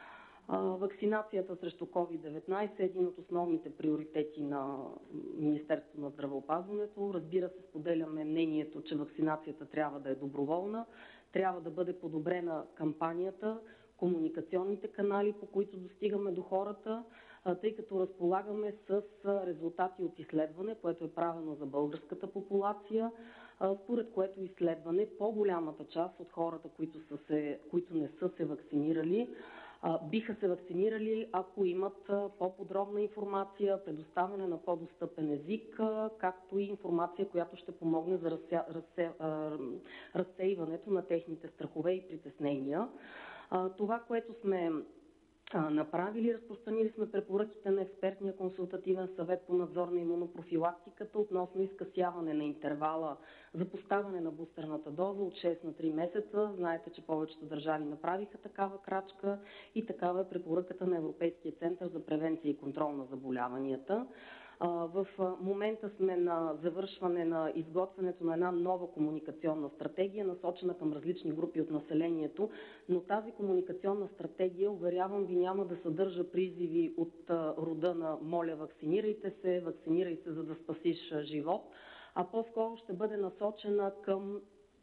Вакцинацията срещу ковид деветнадесет е един от основните приоритети на Министерството на здравеопазването. Разбира се, споделяме мнението, че вакцинацията трябва да е доброволна, трябва да бъде подобрена кампанията, комуникационните канали, по които достигаме до хората, тъй като разполагаме с резултати от изследване, което е правено за българската популация, според което изследване по-голямата част от хората, които, са се, които не са се вакцинирали, биха се вакцинирали, ако имат по-подробна информация, предоставяне на по-достъпен език, както и информация, която ще помогне за разсе... разсе... разсейването на техните страхове и притеснения. Това, което сме направили, разпространили сме препоръките на експертния консултативен съвет по надзор на имунопрофилактиката относно изкъсяване на интервала за поставяне на бустерната доза от шест на три месеца. Знаете, че повечето държави направиха такава крачка и такава е препоръката на Европейския център за превенция и контрол на заболяванията. В момента сме на завършване на изготвянето на една нова комуникационна стратегия, насочена към различни групи от населението, но тази комуникационна стратегия, уверявам ви, няма да съдържа призиви от рода на "моля, вакцинирайте се, вакцинирай се, за да спасиш живот", а по-скоро ще бъде насочена към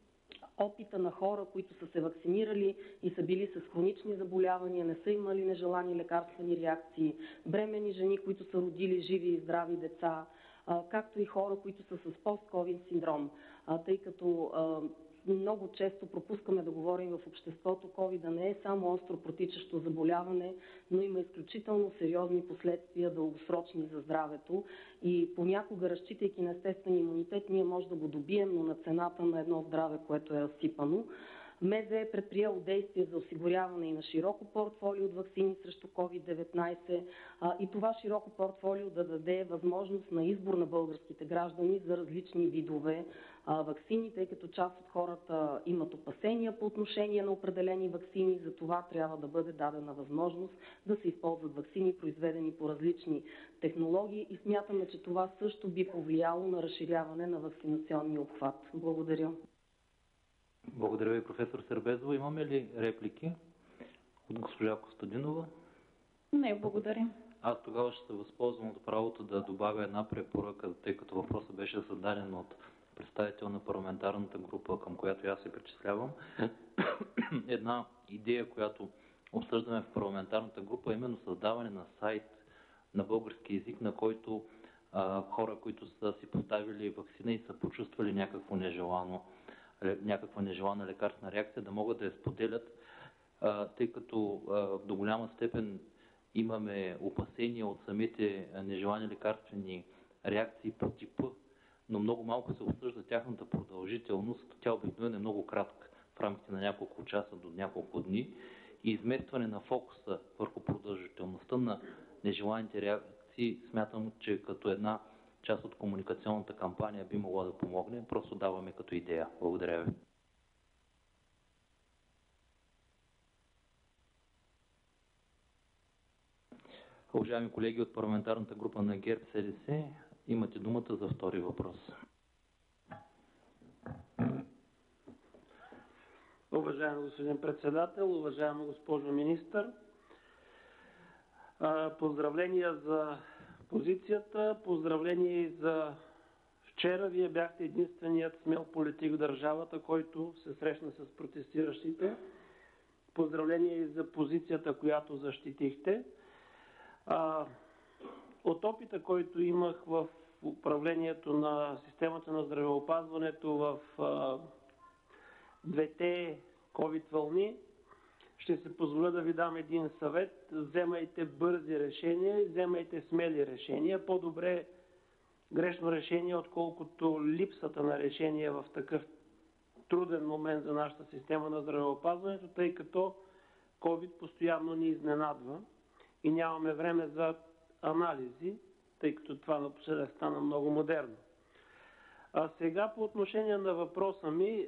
опита на хора, които са се вакцинирали и са били с хронични заболявания, не са имали нежелани лекарствени реакции, бремени жени, които са родили живи и здрави деца, както и хора, които са с пост-ковид синдром, тъй като много често пропускаме да говорим в обществото. ковид не е само остро протичащо заболяване, но има изключително сериозни последствия, дългосрочни за здравето и понякога, разчитайки на естествен имунитет, ние може да го добием, но на цената на едно здраве, което е разсипано. МЗ е предприело действия за осигуряване и на широко портфолио от ваксини срещу ковид деветнадесет и това широко портфолио да даде възможност на избор на българските граждани за различни видове ваксини, тъй като част от хората имат опасения по отношение на определени ваксини, за това трябва да бъде дадена възможност да се използват ваксини, произведени по различни технологии и смятаме, че това също би повлияло на разширяване на вакцинационния обхват. Благодаря. Благодаря ви, професор Сербезова. Имаме ли реплики от госпожа Костадинова? Не, благодаря. Аз тогава ще се възползвам от правото да добавя една препоръка, тъй като въпросът беше зададен от представител на парламентарната група, към която аз се причислявам. Една идея, която обсъждаме в парламентарната група, е именно създаване на сайт на български език, на който а, хора, които са си поставили ваксина и са почувствали някакво нежелано някаква нежелана лекарствена реакция, да могат да я споделят, тъй като до голяма степен имаме опасения от самите нежелани лекарствени реакции по типа, но много малко се обсъжда тяхната продължителност. Тя обикновено е много кратка, в рамките на няколко часа до няколко дни, и изместване на фокуса върху продължителността на нежеланите реакции смятам, че като една част от комуникационната кампания би могло да помогне. Просто даваме като идея. Благодаря ви. Уважаеми колеги от парламентарната група на ГЕРБ СДС, имате думата за втори въпрос. Уважаеми господин председател, уважаема госпожо министър, поздравления за позицията, поздравления и за вчера. Вие бяхте единственият смел политик в държавата, който се срещна с протестиращите. Поздравления и за позицията, която защитихте. От опита, който имах в управлението на системата на здравеопазването в двете ковид вълни, ще се позволя да ви дам един съвет. Вземайте бързи решения и вземайте смели решения. По-добре грешно решение, отколкото липсата на решение в такъв труден момент за нашата система на здравеопазването, тъй като COVID постоянно ни изненадва и нямаме време за анализи, тъй като това напоследък стана много модерно. А сега по отношение на въпроса ми,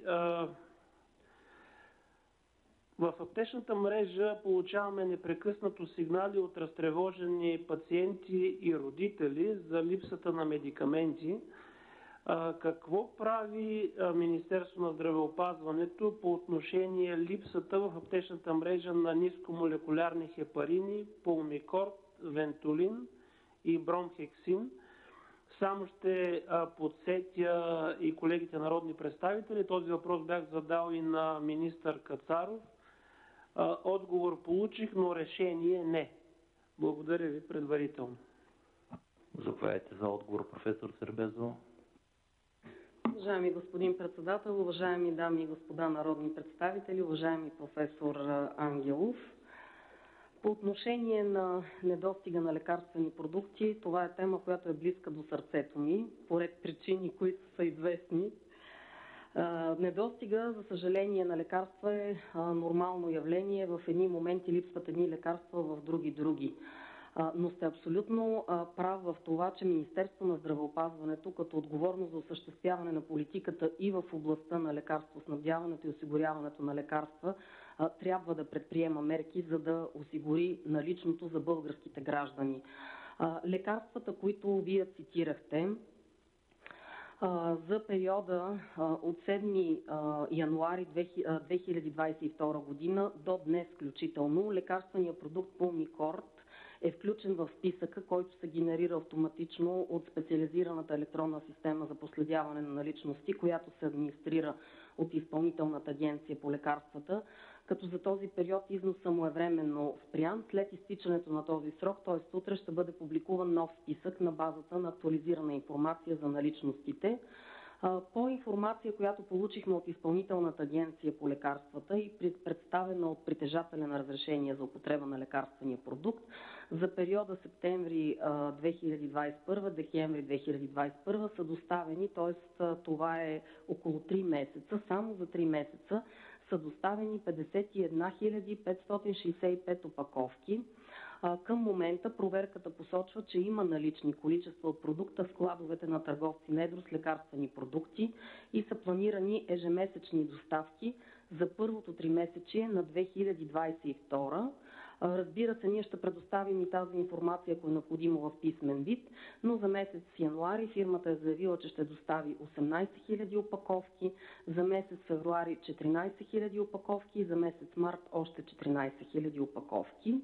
в аптечната мрежа получаваме непрекъснато сигнали от разтревожени пациенти и родители за липсата на медикаменти. Какво прави Министерството на здравеопазването по отношение липсата в аптечната мрежа на нискомолекулярни хепарини, пулмикорд, вентолин и бромхексин? Само ще подсетя и колегите народни представители. Този въпрос бях задал и на министър Кацаров. Отговор получих, но решение не. Благодаря ви предварително. Заповядайте за отговор, професор Сербезова. Уважаеми господин председател, уважаеми дами и господа народни представители, уважаеми професор Ангелов. По отношение на недостига на лекарствени продукти, това е тема, която е близка до сърцето ми, по ред причини, които са известни. Недостига, за съжаление, на лекарства е нормално явление. В едни моменти липсват едни лекарства, в други други. Но сте абсолютно прав в това, че Министерството на здравеопазването, като отговорно за осъществяване на политиката и в областта на лекарствоснабдяването и осигуряването на лекарства, трябва да предприема мерки, за да осигури наличното за българските граждани. Лекарствата, които вие цитирахте, за периода от седми януари две хиляди двадесет и втора година до днес включително, лекарственият продукт Pulmicort е включен в списъка, който се генерира автоматично от специализираната електронна система за проследяване на наличности, която се администрира от Изпълнителната агенция по лекарствата, като за този период износа му е временно спрян. След изтичането на този срок, т.е. утре, ще бъде публикуван нов списък на базата на актуализирана информация за наличностите. По информация, която получихме от Изпълнителната агенция по лекарствата и представена от притежателя на разрешение за употреба на лекарствения продукт, за периода септември две хиляди двадесет и първа – декември две хиляди двадесет и първа са доставени, т.е. това е около три месеца, само за три месеца са доставени петдесет и една хиляди петстотин шейсет и пет опаковки. Към момента проверката посочва, че има налични количества от продукта в складовете на търговци на едро с лекарствени продукти и са планирани ежемесечни доставки за първото тримесечие на две хиляди двадесет и втора. Разбира се, ние ще предоставим и тази информация, ако е необходимо, в писмен вид, но за месец януари фирмата е заявила, че ще достави осемнадесет хиляди опаковки, за месец февруари четиринадесет хиляди опаковки и за месец март още четиринадесет хиляди опаковки.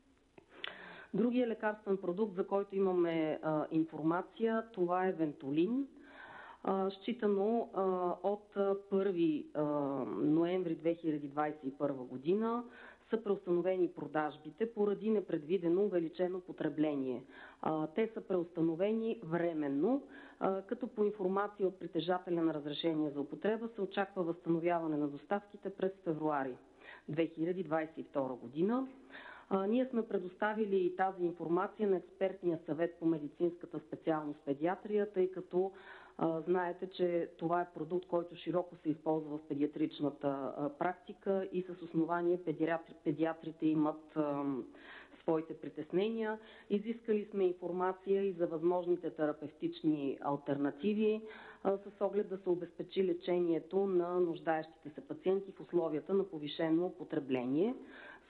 Другия лекарствен продукт, за който имаме а, информация, това е Вентолин. А, считано а, от първи ноември две хиляди двадесет и първа година са преустановени продажбите поради непредвидено увеличено потребление. А, те са преустановени временно, а, като по информация от притежателя на разрешение за употреба се очаква възстановяване на доставките през февруари две хиляди двадесет и втора година. А, ние сме предоставили тази информация на експертния съвет по медицинската специалност педиатрия, тъй като а, знаете, че това е продукт, който широко се използва в педиатричната а, практика и с основание педиатри, педиатрите имат а, своите притеснения. Изискали сме информация и за възможните терапевтични алтернативи, а, с оглед да се обезпечи лечението на нуждаещите се пациенти в условията на повишено потребление.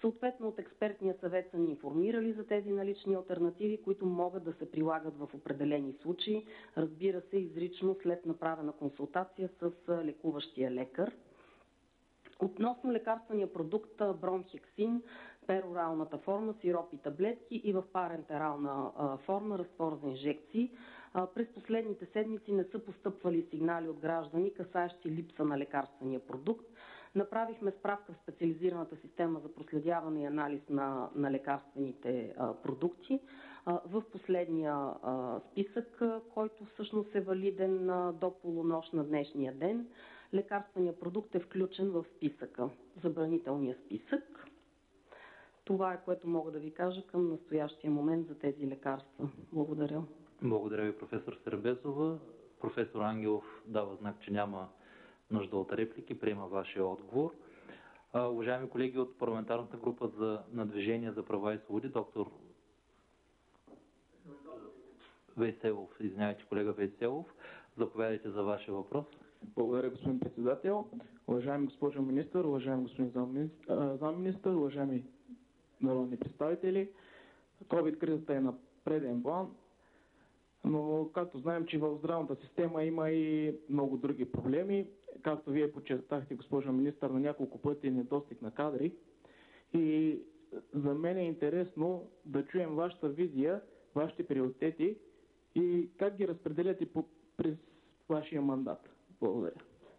Съответно от експертния съвет са ни информирали за тези налични алтернативи, които могат да се прилагат в определени случаи, разбира се, изрично след направена консултация с лекуващия лекар. Относно лекарствения продукт бронхексин, пероралната форма, сироп и таблетки и в парентерална форма, разтвор за инжекции, през последните седмици не са постъпвали сигнали от граждани, касаещи липса на лекарствения продукт. Направихме справка в специализираната система за проследяване и анализ на, на лекарствените а, продукти. А, в последния а, списък, а, който всъщност е валиден а, до полунощ на днешния ден, лекарственият продукт е включен в списъка, забранителния списък. Това е, което мога да ви кажа към настоящия момент за тези лекарства. Благодаря. Благодаря ви, професор Сербезова. Професор Ангелов дава знак, че няма нужда от реплики. Приема вашия отговор. А, уважаеми колеги от парламентарната група за, на Движение за права и свободи, доктор Вейселов, извинявайте, колега Вейселов, заповядайте за вашия въпрос. Благодаря, господин председател. Уважаеми госпожо министър, уважаеми господин замминистър, уважаеми народни представители, ковид-кризата е на преден план, но както знаем, че в здравната система има и много други проблеми. Както вие подчертахте, госпожо министър, на няколко пъти недостиг на кадри. И за мен е интересно да чуем вашата визия, вашите приоритети и как ги разпределяте през вашия мандат. Благодаря.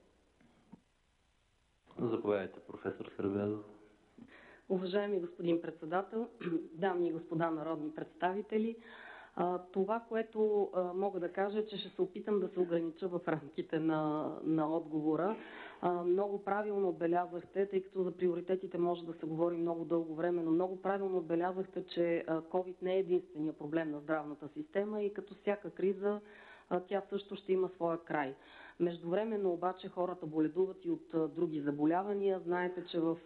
Заповядайте, професор Сербезов. Уважаеми господин председател, дами и господа народни представители, това, което мога да кажа, е, че ще се опитам да се огранича в рамките на, на отговора. Много правилно отбелязахте, тъй като за приоритетите може да се говори много дълго време, но много правилно отбелязахте, че COVID не е единствения проблем на здравната система и като всяка криза тя също ще има своя край. Междувременно обаче хората боледуват и от други заболявания. Знаете, че в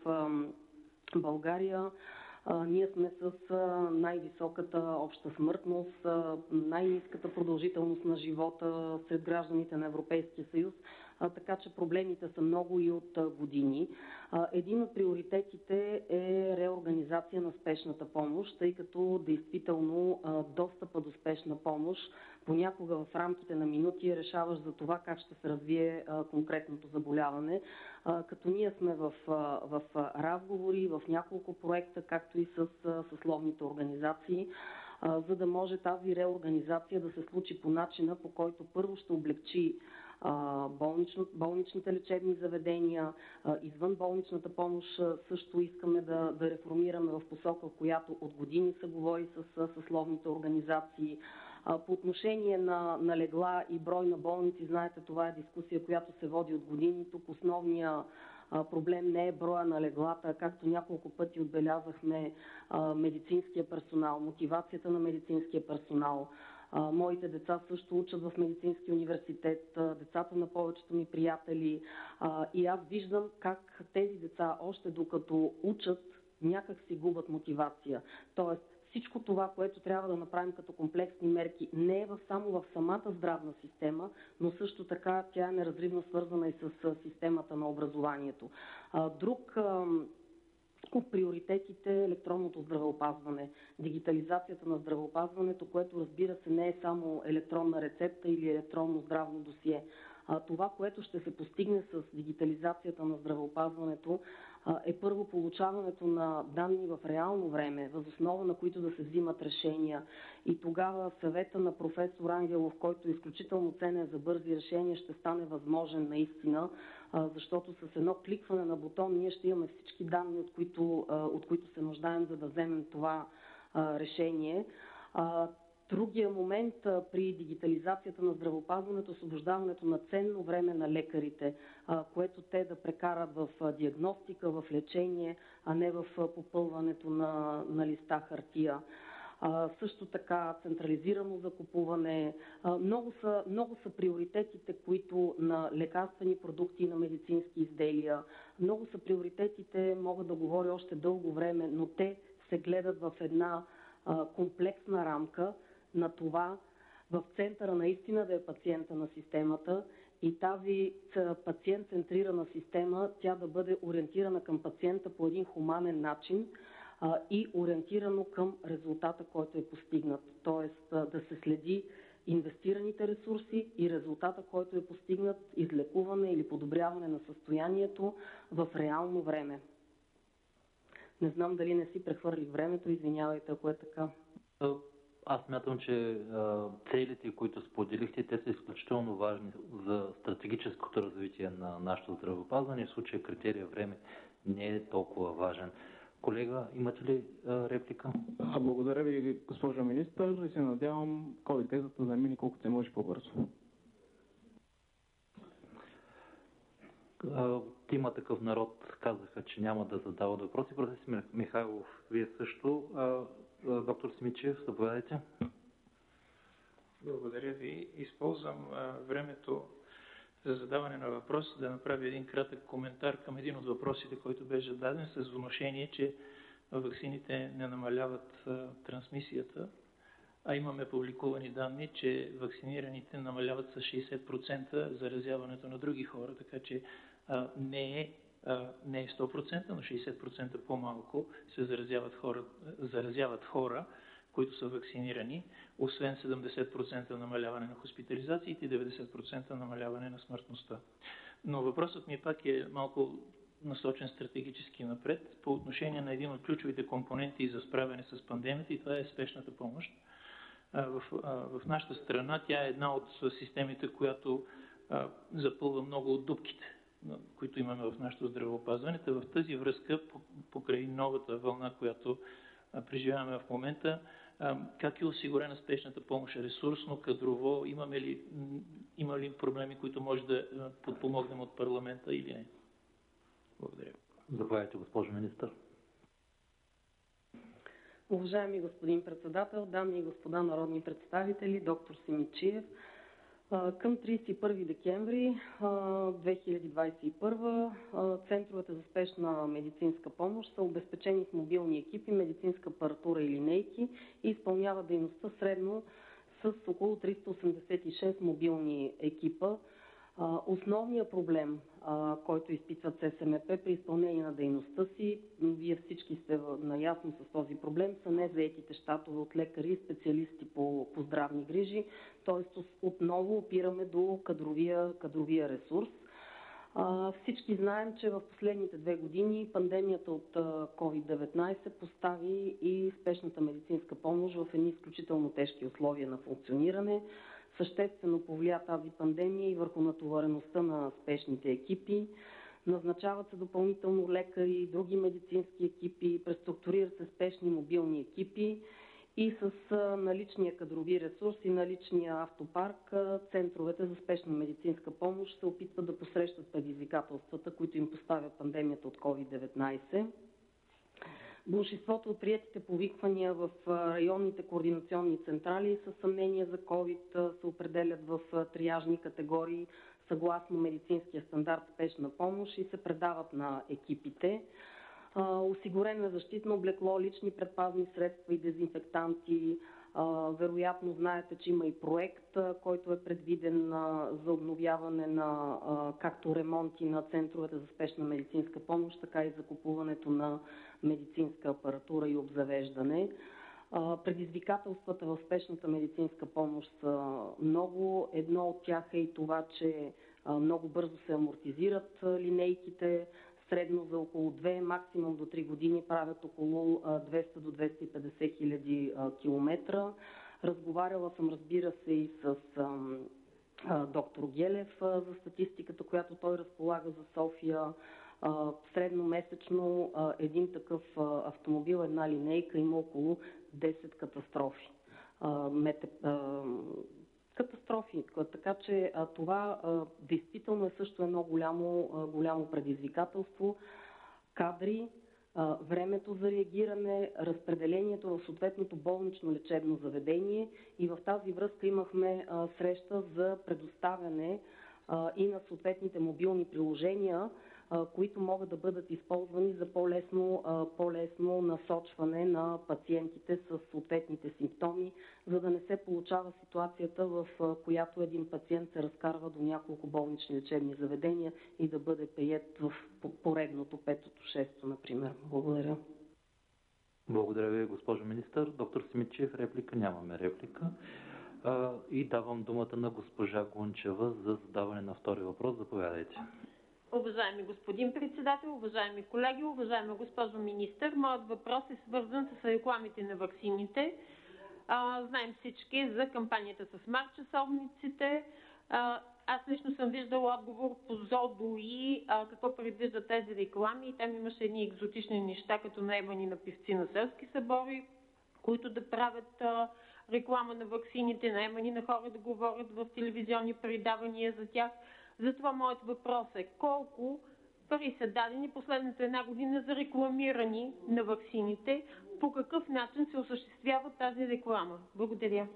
България а, ние сме с а, най-високата обща смъртност, а, най-ниската продължителност на живота сред гражданите на Европейския съюз, а, така че проблемите са много и от а, години. А, един от приоритетите е реорганизация на спешната помощ, тъй като действително а, достъпа до спешна помощ понякога в рамките на минути решаваш за това как ще се развие а, конкретното заболяване. А, като ние сме в, а, в разговори, в няколко проекта, както и с а, съсловните организации, а, за да може тази реорганизация да се случи по начина, по който първо ще облегчи Болнично, болничните лечебни заведения, извън болничната помощ също искаме да, да реформираме в посока, която от години се говори с съсловните организации. По отношение на, на легла и брой на болници, знаете, това е дискусия, която се води от години. Тук основният проблем не е броя на леглата, както няколко пъти отбелязахме, медицинския персонал, мотивацията на медицинския персонал. Моите деца също учат в медицински университет, децата на повечето ми приятели, и аз виждам как тези деца още докато учат някак си губят мотивация. Тоест всичко това, което трябва да направим като комплексни мерки, не е в, само в самата здравна система, но също така тя е неразривно свързана и с системата на образованието. Друг от приоритетите е електронното здравеопазване, дигитализацията на здравеопазването, което разбира се не е само електронна рецепта или електронно здравно досие. Това, което ще се постигне с дигитализацията на здравеопазването, е първо получаването на данни в реално време, въз основа на които да се взимат решения. И тогава съвета на професор Ангелов, който е изключително ценен за бързи решения, ще стане възможен наистина, защото с едно кликване на бутон ние ще имаме всички данни, от които, от които се нуждаем, за да вземем това решение. Другия момент при дигитализацията на здравеопазването, освобождаването на ценно време на лекарите, което те да прекарат в диагностика, в лечение, а не в попълването на, на листа хартия. А, също така централизирано закупуване. А, много, са, много са приоритетите, които на лекарствени продукти и на медицински изделия. Много са приоритетите, мога да говоря още дълго време, но те се гледат в една а, комплексна рамка на това в центъра наистина да е пациента на системата и тази пациент-центрирана система, тя да бъде ориентирана към пациента по един хуманен начин, а, и ориентирано към резултата, който е постигнат. Тоест а, да се следи инвестираните ресурси и резултата, който е постигнат, излекуване или подобряване на състоянието в реално време. Не знам дали не си прехвърлих времето, извинявайте, ако е така. Аз смятам, че целите, които споделихте, те са изключително важни за стратегическото развитие на нашето здравеопазване. В случая критерия време не е толкова важен. Колега, имате ли а, реплика? А, благодаря ви, госпожо министър, и се надявам ковид кризата да мине колкото се може по-бързо. Има такъв народ, казаха, че няма да задават въпроси. Професор Михайлов, вие също. А, доктор Симидчиев, заповядайте. Благодаря ви. Използвам а, времето за задаване на въпрос, да направя един кратък коментар към един от въпросите, който беше даден с внушение, че ваксините не намаляват а, трансмисията, а имаме публикувани данни, че вакцинираните намаляват с шейсет процента заразяването на други хора, така че а, не, е, а, не е сто процента, но шейсет процента по-малко се заразяват хора, заразяват хора, които са вакцинирани, освен седемдесет процента намаляване на хоспитализациите и деветдесет процента намаляване на смъртността. Но въпросът ми пак е малко насочен стратегически напред по отношение на един от ключовите компоненти за справяне с пандемията, и това е спешната помощ. В, в нашата страна тя е една от системите, която запълва много от дупките, които имаме в нашето здравеопазване. В тази връзка, покрай новата вълна, която преживяваме в момента, как е осигурена спешната помощ ресурсно, кадрово, имаме ли, има ли проблеми, които може да подпомогнем от парламента или не? Благодаря. Заповядайте, госпожо министър. Уважаеми господин председател, дами и господа народни представители, доктор Симидчиев, към тридесет и първи декември две хиляди двадесет и първа центровете за спешна медицинска помощ са обезпечени с мобилни екипи, медицинска апаратура и линейки и изпълняват дейността средно с около триста осемдесет и шест мобилни екипа. Основният проблем, който изпитват С М П при изпълнение на дейността си, вие всички сте наясно с този проблем, са незаетите щатове от лекари и специалисти по, по здравни грижи, т.е. отново опираме до кадровия, кадровия ресурс. Всички знаем, че в последните две години пандемията от ковид деветнадесет постави и спешната медицинска помощ в едни изключително тежки условия на функциониране. Съществено повлия тази пандемия и върху натовареността на спешните екипи. Назначават се допълнително лекари и други медицински екипи, преструктурират се спешни мобилни екипи и с наличния кадрови ресурс и наличния автопарк центровете за спешна медицинска помощ се опитват да посрещат предизвикателствата, които им поставя пандемията от ковид деветнадесет. Большинството от приетите повиквания в районните координационни централи със съмнение за COVID се определят в триажни категории съгласно медицинския стандарт спешна помощ и се предават на екипите. Осигурено е защитно облекло, лични предпазни средства и дезинфектанти. Вероятно знаете, че има и проект, който е предвиден за обновяване на както ремонти на центровете за спешна медицинска помощ, така и закупуването на медицинска апаратура и обзавеждане. Предизвикателствата в спешната медицинска помощ са много. Едно от тях е и това, че много бързо се амортизират линейките. Средно за около две, максимум до три години правят около двеста до двеста и петдесет хиляди километра. Разговаряла съм, разбира се, и с доктор Гелев за статистиката, която той разполага за София. Средномесечно един такъв автомобил, една линейка има около десет катастрофи. Катастрофи. Така че а, това а, действително е също едно голямо, а, голямо предизвикателство. Кадри, а, времето за реагиране, разпределението в съответното болнично лечебно заведение и в тази връзка имахме а, среща за предоставяне а, и на съответните мобилни приложения, които могат да бъдат използвани за по-лесно, по-лесно насочване на пациентите с съответните симптоми, за да не се получава ситуацията, в която един пациент се разкарва до няколко болнични лечебни заведения и да бъде приет в поредното, петото, шесто, например. Благодаря. Благодаря ви, госпожо министър. Доктор Симидчиев, реплика? Нямаме реплика. А, и давам думата на госпожа Гунчева за задаване на втори въпрос. Заповядайте. Уважаеми господин председател, уважаеми колеги, уважаема госпожо министър, моят въпрос е свързан с рекламите на ваксините. А, знаем всички за кампанията с март-часовниците. А, аз лично съм виждала отговор по ЗОДОИ, а, какво предвиждат тези реклами. Там имаше едни екзотични неща, като наемани на певци на селски събори, които да правят а, реклама на ваксините, наемани на хора да говорят в телевизионни предавания за тях. Затова моят въпрос е колко пари са дадени последната една година за рекламирани на ваксините, по какъв начин се осъществява тази реклама? Благодаря.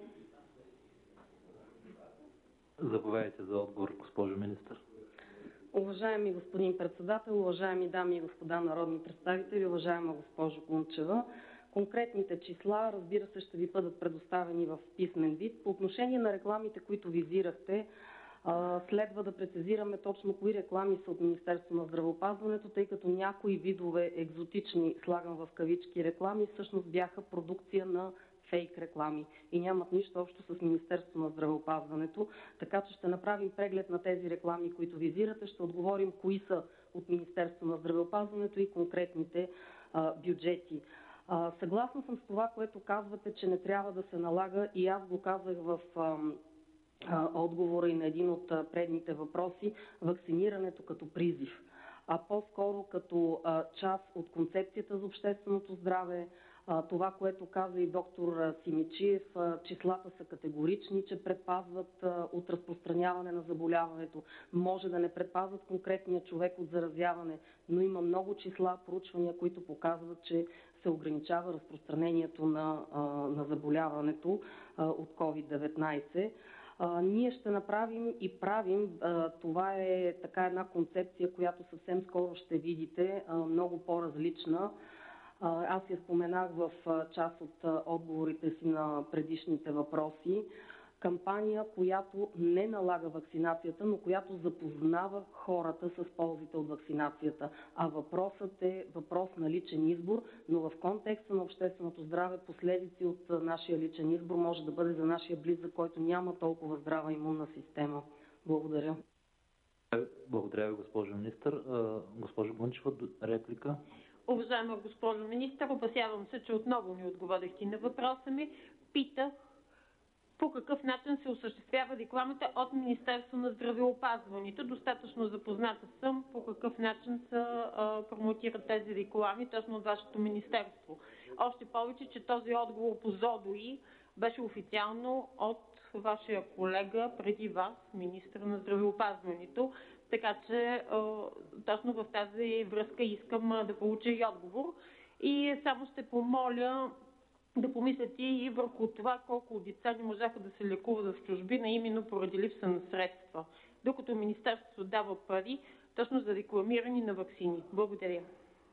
Заповядайте за отговор, госпожо министър. Уважаеми господин председател, уважаеми дами и господа народни представители, уважаема госпожо Гунчева, конкретните числа, разбира се, ще ви бъдат предоставени в писмен вид. По отношение на рекламите, които визирахте, следва да прецизираме точно кои реклами са от Министерството на здравеопазването, тъй като някои видове екзотични, слагам в кавички, реклами, всъщност бяха продукция на фейк реклами и нямат нищо общо с Министерството на здравеопазването. Така че ще направим преглед на тези реклами, които визирате, ще отговорим кои са от Министерството на здравеопазването и конкретните а, бюджети. А, съгласна съм с това, което казвате, че не трябва да се налага, и аз го казах в а, а, отговора и на един от предните въпроси, вакцинирането като призив, а по-скоро като а, част от концепцията за общественото здраве. Това, което каза и доктор Симидчиев, числата са категорични, че предпазват от разпространяване на заболяването. Може да не предпазват конкретния човек от заразяване, но има много числа, проучвания, които показват, че се ограничава разпространението на, на заболяването от ковид деветнайсет. Ние ще направим и правим, това е така една концепция, която съвсем скоро ще видите, много по-различна. Аз я споменах в част от отговорите си на предишните въпроси. Кампания, която не налага вакцинацията, но която запознава хората с ползите от вакцинацията. А въпросът е въпрос на личен избор, но в контекста на общественото здраве последици от нашия личен избор може да бъде за нашия близък, който няма толкова здрава имунна система. Благодаря. Благодаря ви, госпожо министър. Госпожо Гунчева, реплика? Уважаема госпожо министър, опасявам се, че отново не отговорихте на въпроса ми. Питах по какъв начин се осъществява рекламата от Министерство на здравеопазването. Достатъчно запозната съм по какъв начин се а, промотират тези реклами точно от вашето министерство. Още повече, че този отговор по ЗОДОИ беше официално от вашия колега преди вас, министър на здравеопазването. Така че точно в тази връзка искам да получа и отговор. И само ще помоля да помислите и върху това колко деца не можаха да се лекуват в чужбина, именно поради липса на средства. Докато Министерството дава пари точно за рекламиране на ваксини. Благодаря.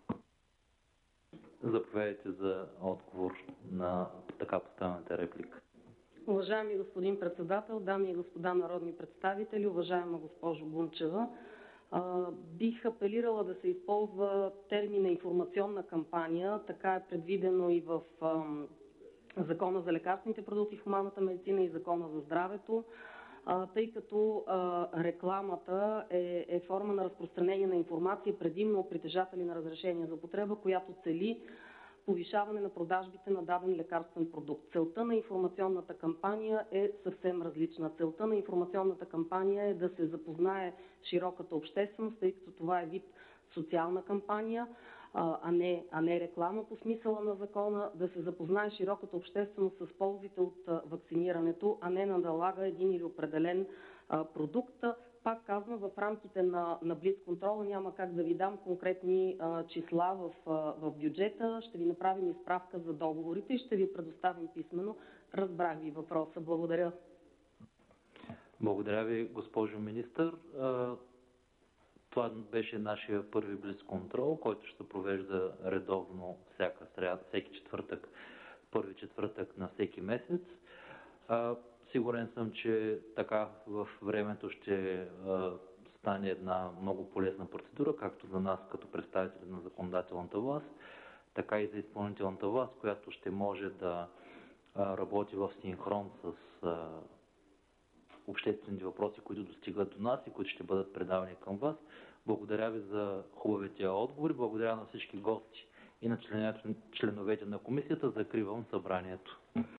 Заповядайте за отговор на така поставената реплика. Уважаеми господин председател, дами и господа народни представители, уважаема госпожо Гунчева, бих апелирала да се използва термина информационна кампания. Така е предвидено и в Закона за лекарствените продукти в хуманната медицина и Закона за здравето, тъй като рекламата е, е форма на разпространение на информация предимно от притежатели на разрешение за употреба, която цели повишаване на продажбите на даден лекарствен продукт. Целта на информационната кампания е съвсем различна. Целта на информационната кампания е да се запознае широката общественост, тъй като това е вид социална кампания, а не, а не реклама по смисъла на закона, да се запознае широката общественост с ползите от вакцинирането, а не налага един или определен продукт. Пак казвам, в рамките на, на блицконтрола няма как да ви дам конкретни а, числа в, а, в бюджета. Ще ви направим и справка за договорите и ще ви предоставим писмено. Разбрах ви въпроса. Благодаря. Благодаря ви, госпожо министър. Това беше нашия първи блицконтрол, който ще провежда редовно всяка сряда, всеки четвъртък, първи четвъртък на всеки месец. Сигурен съм, че така в времето ще а, стане една много полезна процедура, както за нас като представители на законодателната власт, така и за изпълнителната власт, която ще може да работи в синхрон с обществените въпроси, които достигат до нас и които ще бъдат предавани към вас. Благодаря ви за хубавите отговори, благодаря на всички гости и на членовете на комисията. Закривам събранието.